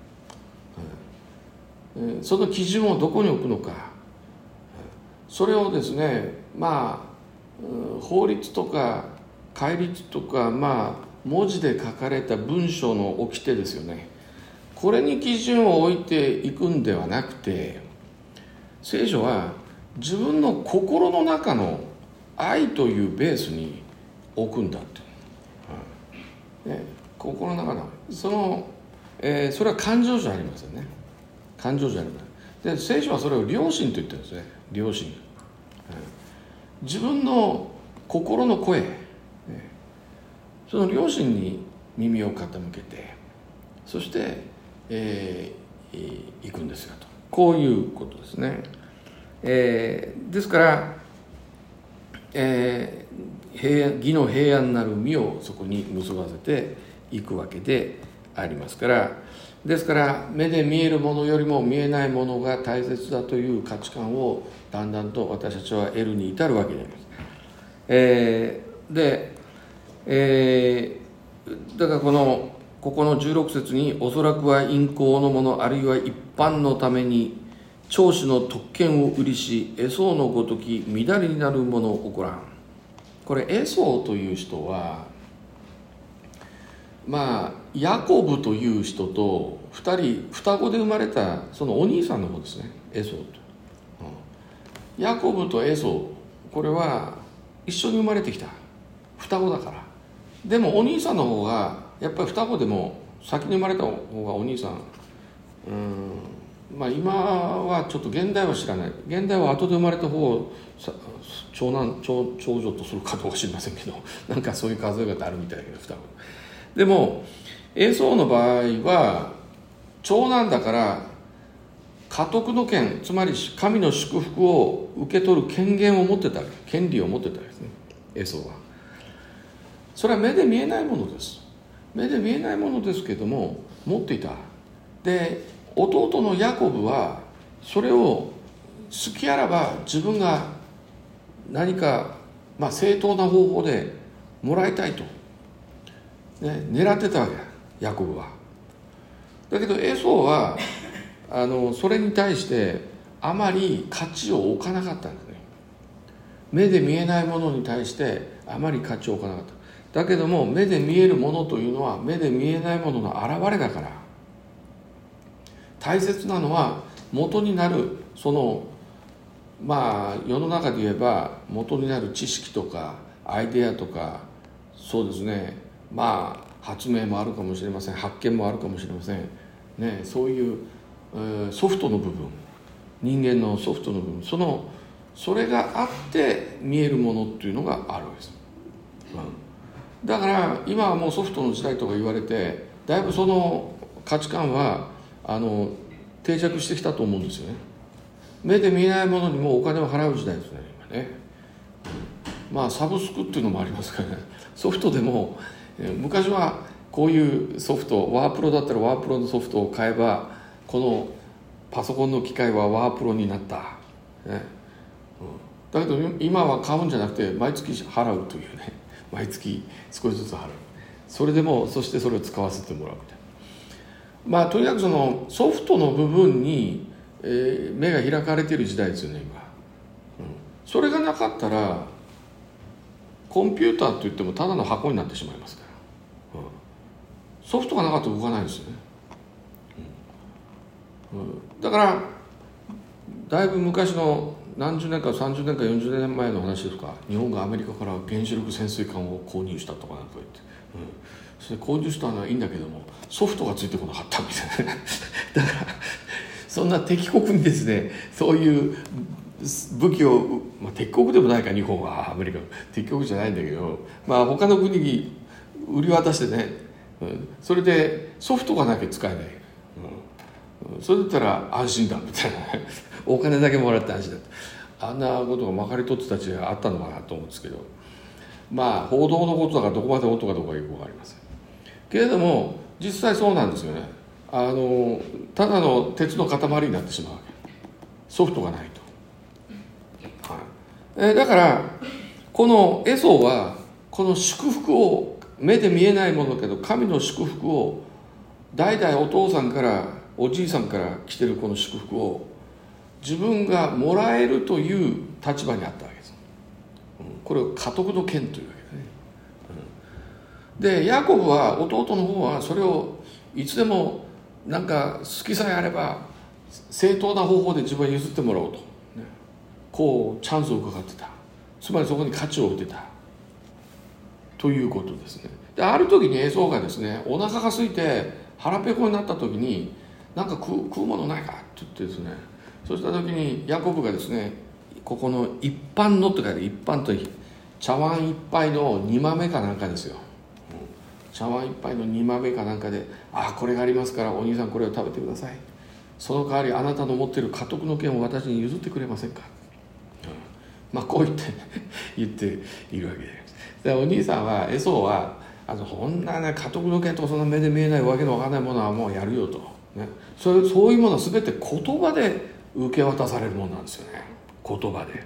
えー、その基準をどこに置くのか、それをですね、まあ法律とか戒律とか、まあ文字で書かれた文章の掟ですよね、これに基準を置いていくんではなくて、聖書は自分の心の中の愛というベースに置くんだって、うんね、心の中のその、えー、それは感情じゃありませんね。感情じゃありません。で、聖書はそれを良心と言ってるんですね。良心、うん、自分の心の声、ね、その良心に耳を傾けて、そして、えー、行くんですよと、こういうことですね。えー、ですから、えー、平安義の平安なる実をそこに結ばせていくわけでありますから、ですから目で見えるものよりも見えないものが大切だという価値観をだんだんと私たちは得るに至るわけであります。えー、で、えー、だからこのここのじゅうろく節に、おそらくは陰行の者あるいは一般のために長子の特権を売りし、エソウのごとき乱れになるものを起こらん。これエソウという人は、まあヤコブという人とふたり双子で生まれたそのお兄さんの方ですね、エソウと、うん、ヤコブとエソウ、これは一緒に生まれてきた双子だから。でもお兄さんの方がやっぱり双子でも先に生まれた方がお兄さん、うん、まあ今はちょっと現代は知らない、現代は後で生まれた方を長男 長, 長女とするかどうか知りませんけど、なんかそういう数え方あるみたいだけど、双子でもエソウの場合は長男だから家督の権、つまり神の祝福を受け取る権限を持ってた、権利を持ってたんですね、エソウは。それは目で見えないものです。目で見えないものですけども持っていた。で、弟のヤコブはそれを好きあらば自分が何か、まあ、正当な方法でもらいたいと、ね、狙ってたわけだ、ヤコブは。だけどエソウはあのそれに対してあまり価値を置かなかったんですね。目で見えないものに対してあまり価値を置かなかった。だけども目で見えるものというのは目で見えないものの現れだから、大切なのは元になるその、まあ世の中で言えば元になる知識とかアイデアとか、そうですね、まあ発明もあるかもしれません、発見もあるかもしれませんね、そういう、えー、ソフトの部分、人間のソフトの部分、そのそれがあって見えるものっていうのがあるわけです、うん、だから今はもうソフトの時代とか言われて、だいぶその価値観はあの定着してきたと思うんですよね。目で見えないものにもお金を払う時代ですね、今ね。まあサブスクっていうのもありますからね、ソフトでも、えー、昔はこういうソフト、ワープロだったらワープロのソフトを買えばこのパソコンの機械はワープロになった、ね、うん、だけど今は買うんじゃなくて毎月払うというね、毎月少しずつ払う、それでもそしてそれを使わせてもらうみたいな。まあとにかくそのソフトの部分に、えー、目が開かれている時代ですよね今、うん、それがなかったらコンピューターといってもただの箱になってしまいますから、うん、ソフトがなかったら動かないですよね、うんうん、 だからだいぶ昔の何十年かさんじゅうねんかよんじゅうねんまえの話ですか、日本がアメリカから原子力潜水艦を購入したとかなんか言って、うん、それ購入したのはいいんだけどもソフトがついてこなかったみたいなだからそんな敵国にですねそういう武器を、まあ、敵国でもないか日本はアメリカ敵国じゃないんだけど、まあ、他の国に売り渡してね、うん、それでソフトがなきゃ使えない、うん、それだったら安心だみたいなお金だけもらって安心だあんなことがまかり通ってた時代があったのかなと思うんですけど、まあ報道のことだからどこまで本当かどうかよく分かりませんけれども、実際そうなんですよね。あのただの鉄の塊になってしまうわけ、ソフトがないと、はいえー、だからこのエソはこの祝福を目で見えないものだけど神の祝福を代々お父さんからおじいさんから来てるこの祝福を自分がもらえるという立場にあったわけです、うん、これを家督の権というわけですね、うん、でヤコブは弟の方はそれをいつでもなんか好きさえあれば正当な方法で自分は譲ってもらおうと、ね、こうチャンスを伺ってた、つまりそこに価値を置いてたということですね。である時にエゾーがですねお腹が空いて腹ペコになった時になんか食う、食うものないかって言ってですね、そうした時にヤコブがですねここの一般のって書いて一般と茶碗一杯の煮豆かなんかですよ、うん、茶碗一杯の煮豆かなんかでああこれがありますからお兄さんこれを食べてください、その代わりあなたの持っている家督の権を私に譲ってくれませんか、うん、まあこう言って言っているわけで、でお兄さんはエソーはあのそんなね家督の権とかそんな目で見えないわけのわからないものはもうやるよと、ね、それそういうものは全て言葉で受け渡されるものなんですよね、言葉で、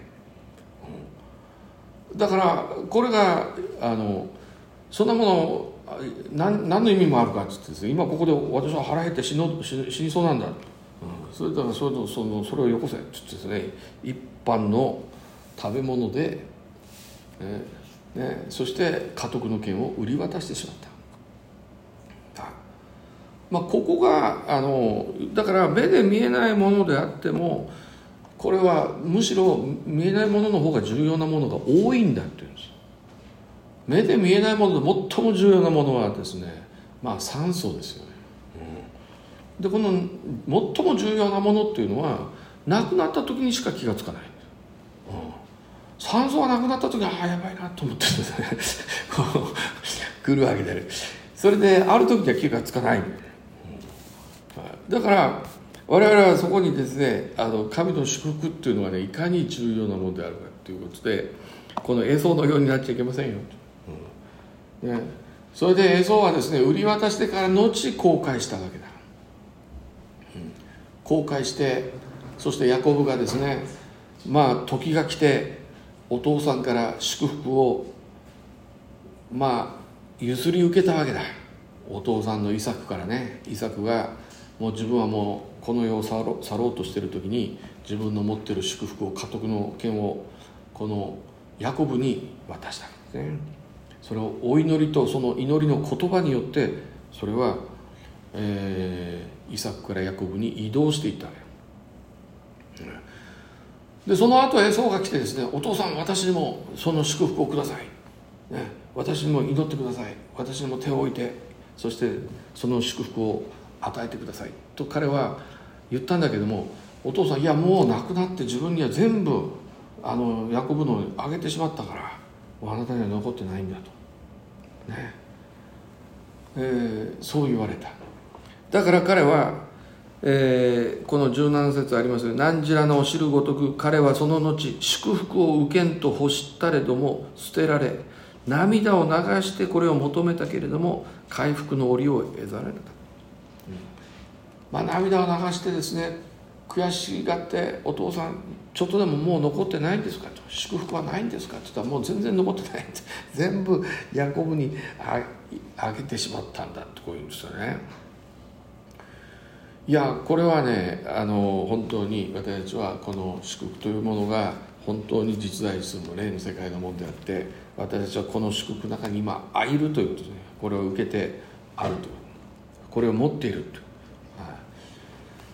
うん、だからこれがあのそんなもの何, 何の意味もあるかって言ってですね、今ここで私は腹減って死の 死, 死にそうなんだ、うん、それだからそれ, そのそれをよこせって言ってですね一般の食べ物で、ねね、そして家督の権を売り渡してしまった、まあ、ここがあのだから目で見えないものであってもこれはむしろ見えないものの方が重要なものが多いんだっていうんです。目で見えないもので最も重要なものはですね、まあ酸素ですよね、うん、でこの最も重要なものっていうのはなくなった時にしか気がつかない、うん、酸素がなくなった時はああやばいなと思ってですねこう来るわけで、それである時には気がつかない、うん、だから我々はそこにですねあの神の祝福っていうのがねいかに重要なものであるかということで、このエゾのようになっちゃいけませんよ、うんね、それでエゾはですね売り渡してから後後悔したわけだ、うん、後悔して、そしてヤコブがですねまあ時が来てお父さんから祝福をまあ譲り受けたわけだ、お父さんのイサクからね。イサクがもう自分はもうこの世を去ろう、去ろうとしている時に自分の持っている祝福を家督の権をこのヤコブに渡したんですね。それをお祈りとその祈りの言葉によってそれは、えー、イサクからヤコブに移動していったわけで、その後エソーが来てですね、お父さん私にもその祝福をください、ね、私にも祈ってください、私にも手を置いてそしてその祝福を与えてくださいと彼は言ったんだけども、お父さんいやもう亡くなって自分には全部あのヤコブのあげてしまったからもうあなたには残ってないんだと、ねえー、そう言われた。だから彼は、えー、この十七節ありますよ、何時らのお知るごとく彼はその後祝福を受けんと欲したれども捨てられ涙を流してこれを求めたけれども回復の折を得ざられた、うん、まあ涙を流してですね悔しがってお父さんちょっとでももう残ってないんですかと、祝福はないんですかって言ったらもう全然残ってない全部ヤコブにあげてしまったんだってこう言うんですよね。いやこれはねあの本当に私たちはこの祝福というものが本当に実在するの霊の世界のものであって、私たちはこの祝福の中に今いるということですね。これを受けてあるという、これを持っているという、はい、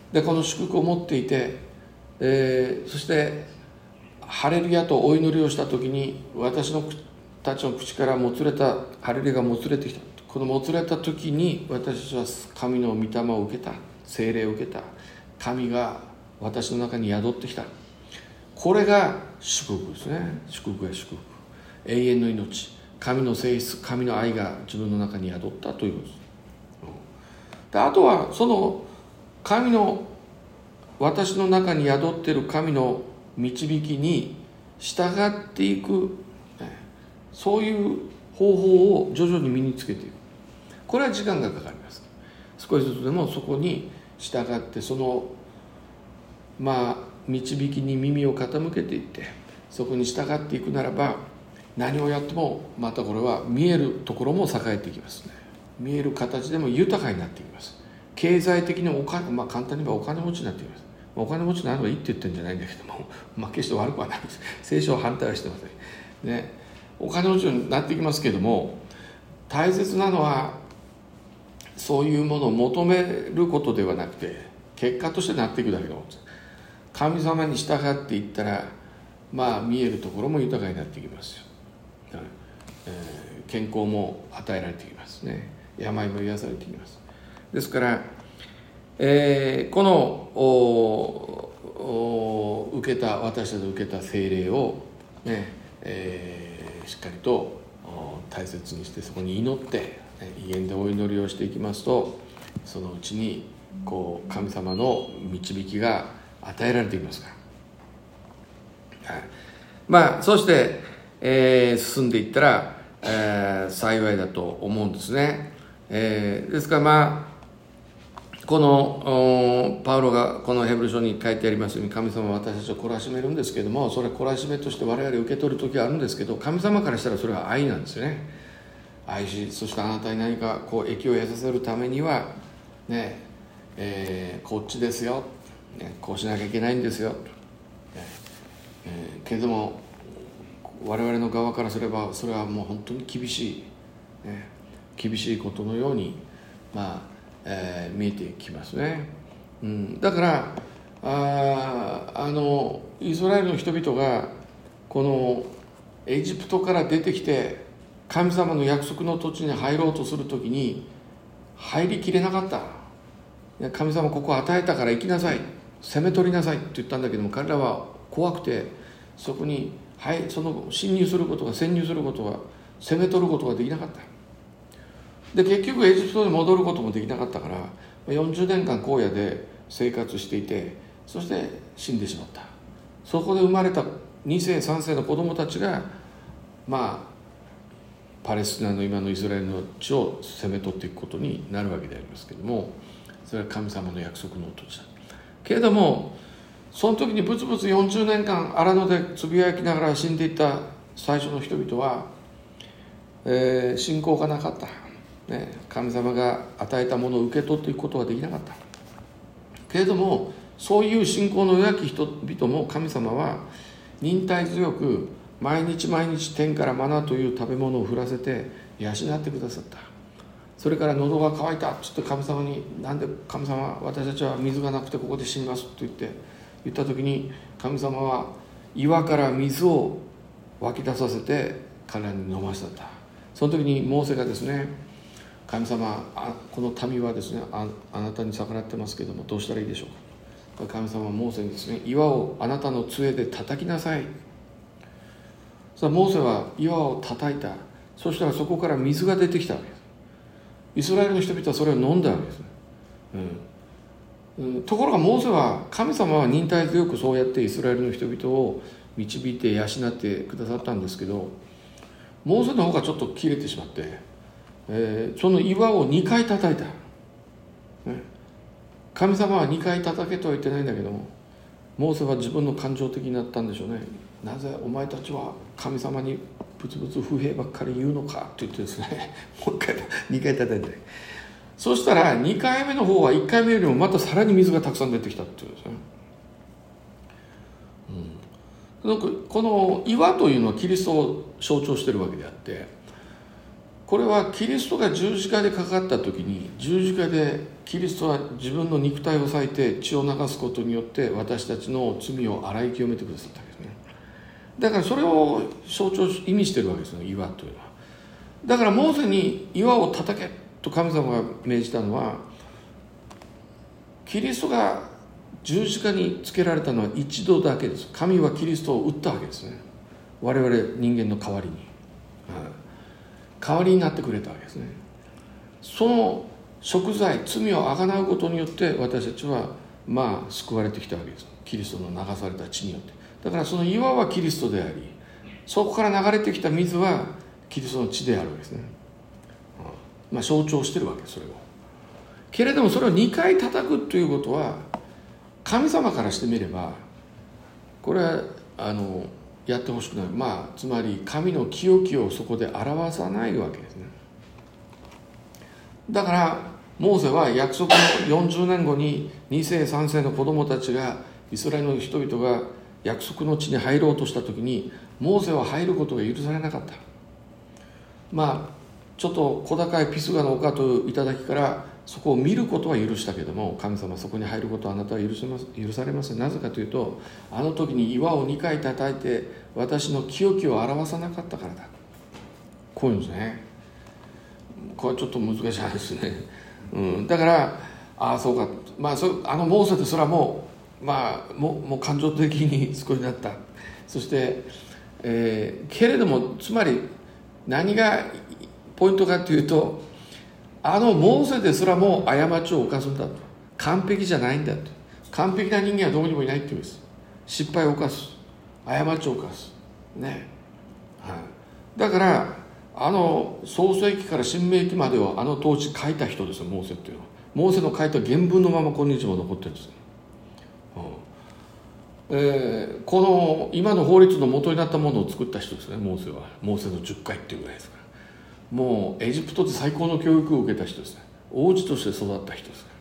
でこの祝福を持っていて、えー、そしてハレルヤとお祈りをした時に、私のたちの口からもつれたハレルヤがもつれてきた。このもつれた時に私たちは神の御霊を受けた、聖霊を受けた、神が私の中に宿ってきた。これが祝福ですね。祝福や祝福、永遠の命、神の性質、神の愛が自分の中に宿ったということです。であとはその神の、私の中に宿っている神の導きに従っていく、そういう方法を徐々に身につけていく。これは時間がかかります。少しずつでもそこに従って、そのまあ導きに耳を傾けていって、そこに従っていくならば、何をやってもまたこれは見えるところも栄えていきますね。見える形でも豊かになっていきます。経済的にお金、まあ簡単に言えばお金持ちになっていきます。お金持ちになるのがいいって言ってるんじゃないんだけども、まあ決して悪くはないです。聖書は反対はしてませんね。お金持ちになっていきますけども、大切なのはそういうものを求めることではなくて、結果としてなっていくだけの神様に従っていったら、まあ見えるところも豊かになっていきますよ、えー、健康も与えられていきますね。病も癒されていきます。ですから、えー、このおお受けた私たちの受けた聖霊を、ねえー、しっかりと大切にして、そこに祈って威厳でお祈りをしていきますと、そのうちにこう神様の導きが与えられていますから、はい、まあそして、えー、進んでいったら、えー、幸いだと思うんですね。えー、ですからまあこのパウロがこのヘブル書に書いてありますように、神様は私たちを懲らしめるんですけれども、それは懲らしめとして我々受け取る時はあるんですけど、神様からしたらそれは愛なんですよね。愛し、そしてあなたに何かこう益を得させるためにはね、えー、こっちですよ、ね、こうしなきゃいけないんですよ、えー、けれども我々の側からすればそれはもう本当に厳しい、ね、厳しいことのようにまあえー、見えてきますね、うん、だからああのイスラエルの人々がこのエジプトから出てきて神様の約束の土地に入ろうとするときに入りきれなかった。神様ここを与えたから行きなさい、攻め取りなさいって言ったんだけども、彼らは怖くてそこに、はい、その侵入することが潜入することが攻め取ることができなかった。で結局エジプトに戻ることもできなかったから、よんじゅうねんかん荒野で生活していて、そして死んでしまった。そこで生まれたに世さん世の子供たちがまあパレスチナの今のイスラエルの地を攻め取っていくことになるわけでありますけれども、それは神様の約束の土地だけれども、その時にブツブツよんじゅうねんかん荒野でつぶやきながら死んでいった最初の人々は、えー、信仰がなかった、ね、神様が与えたものを受け取っていくことができなかった。けれどもそういう信仰の弱き人々も神様は忍耐強く毎日毎日天からマナという食べ物を降らせて養ってくださった。それから喉が渇いたちょっと神様に、なんで神様私たちは水がなくてここで死にますと言って言った時に、神様は岩から水を湧き出させて彼らに飲ませた。その時にモーセがですね、神様、あこの民はですね あ, あなたに逆らってますけどもどうしたらいいでしょうか。神様はモーセにですね、岩をあなたの杖で叩きなさい。そのモーセは岩を叩いた。そしたらそこから水が出てきたわけです。イスラエルの人々はそれを飲んだわけです、うんうん、ところがモーセは、神様は忍耐強くそうやってイスラエルの人々を導いて養ってくださったんですけど、モーセの方がちょっと切れてしまって、えー、その岩をにかい叩いた、ね、神様はにかい叩けとは言ってないんだけども、モーセは自分の感情的になったんでしょうね。なぜお前たちは神様にブツブツ不平ばっかり言うのかって言ってですね、もう一回にかい叩いて、そしたらにかいめの方はいっかいめよりもまたさらに水がたくさん出てきたっていうんですね、うん、なんかこの岩というのはキリストを象徴しているわけであって、 これはキリストが十字架でかかった時に、十字架でキリストは自分の肉体を裂いて血を流すことによって私たちの罪を洗い清めてくださったわけですね。だからそれを象徴意味しているわけですね、岩というのは。だからモーセに岩を叩けと神様が命じたのは、キリストが十字架につけられたのは一度だけです。神はキリストを打ったわけですね、我々人間の代わりに、はい、代わりになってくれたわけですね。その贖罪、罪をあがなうことによって私たちはまあ救われてきたわけです、キリストの流された血によって。だからその岩はキリストであり、そこから流れてきた水はキリストの血であるわけですね、うん、まあ象徴してるわけです、それを。けれどもそれをにかい叩くということは、神様からしてみればこれはあのやってほしくない、まあつまり神の清きをそこで表さないわけですね。だからモーセは約束のよんじゅうねんごにに世さん世の子供たちが、イスラエルの人々が約束の地に入ろうとした時に、モーセは入ることが許されなかった。まあちょっと小高いピスガの丘という頂からそこを見ることは許したけども、神様そこに入ることはあなたは許せます、許されません。なぜかというと、あの時に岩をにかい叩いて私の清きを表さなかったからだ。こういうんですね。これはちょっと難しいですね、うん、だからああそうか、まあ、そあのモーセですらもまあももう感情的に少しになった。そして、えー、けれどもつまり何がポイントかというと、あのモーセですらも過ちを犯すんだと、完璧じゃないんだと、完璧な人間はどこにもいないっていうんです。失敗を犯す、過ちを犯すね、はい、だからあの創世記から新明記までをあの当時書いた人ですよ、モーセっていうのは。モーセの書いた原文のまま今日も残ってるんですよ、うんえー、この今の法律の元になったものを作った人ですね、モーセは。モーセのじゅっかいっていうぐらいですから、もうエジプトで最高の教育を受けた人ですね、王子として育った人ですから。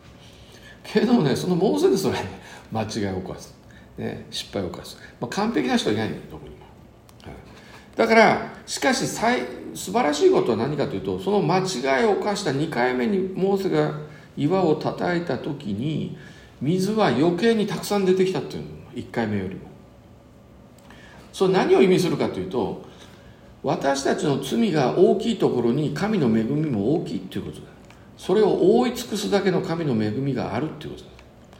けれどもね、そのモーセでそれ、ね、間違いを犯す、ね、失敗を犯す、まあ、完璧な人はいないんだよ、どこにも。だからしかし最素晴らしいことは何かというと、その間違いを犯したにかいめにモーセが岩を叩いた時に、水は余計にたくさん出てきたっていうの、いっかいめよりも。それ何を意味するかというと、私たちの罪が大きいところに神の恵みも大きいっていうことだ。それを覆い尽くすだけの神の恵みがあるっていうことだ。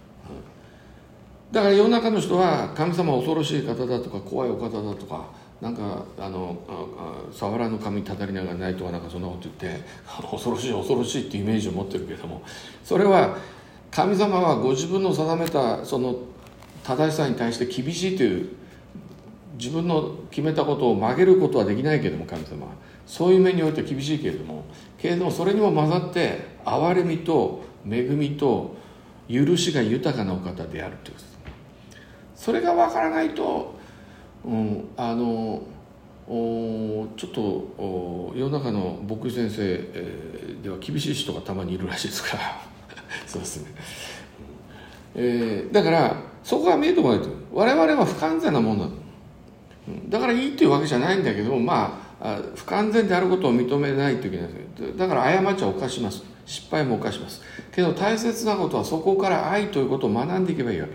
だから世の中の人は神様は恐ろしい方だとか怖いお方だとか、なんかあの触らぬ神にたたりながらないとか、なんかそんなこと言って恐ろしい恐ろしいっていうイメージを持ってるけれども、それは神様はご自分の定めたその正しさに対して厳しいという、自分の決めたことを曲げることはできないけれども、神様はそういう面において厳しいけれども、けれどもそれにも混ざって憐れみと恵みと許しが豊かなお方であるということです。それが分からないと、うん、あのちょっと世の中の牧師先生、えー、では厳しい人がたまにいるらしいですからそうですね、えー、だからそこが見えてこないと。我々は不完全なものだと、だからいいというわけじゃないんだけども、まあ不完全であることを認めないといけない。だから過ちは犯します、失敗も犯しますけど、大切なことはそこから愛ということを学んでいけばいいわけ。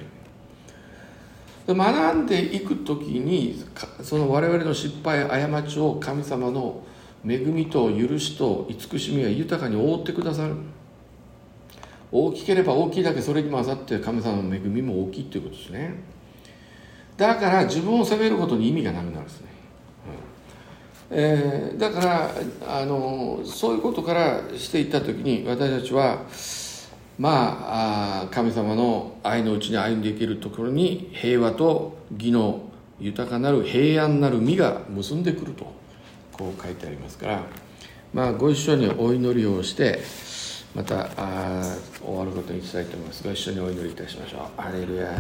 学んでいくときに、その我々の失敗過ちを神様の恵みと許しと慈しみが豊かに覆ってくださる。大きければ大きいだけそれに混ざって神様の恵みも大きいということですね。だから自分を責めることに意味がなくなるんですね、うんえー、だからあのそういうことからしていったときに、私たちはまあ神様の愛のうちに歩んでいけるところに、平和と義の豊かなる平安なる実が結んでくると、こう書いてありますから、まあご一緒にお祈りをしてまたあ終わることにしたいと思います。ご一緒にお祈りいたしましょう。ハレルヤ。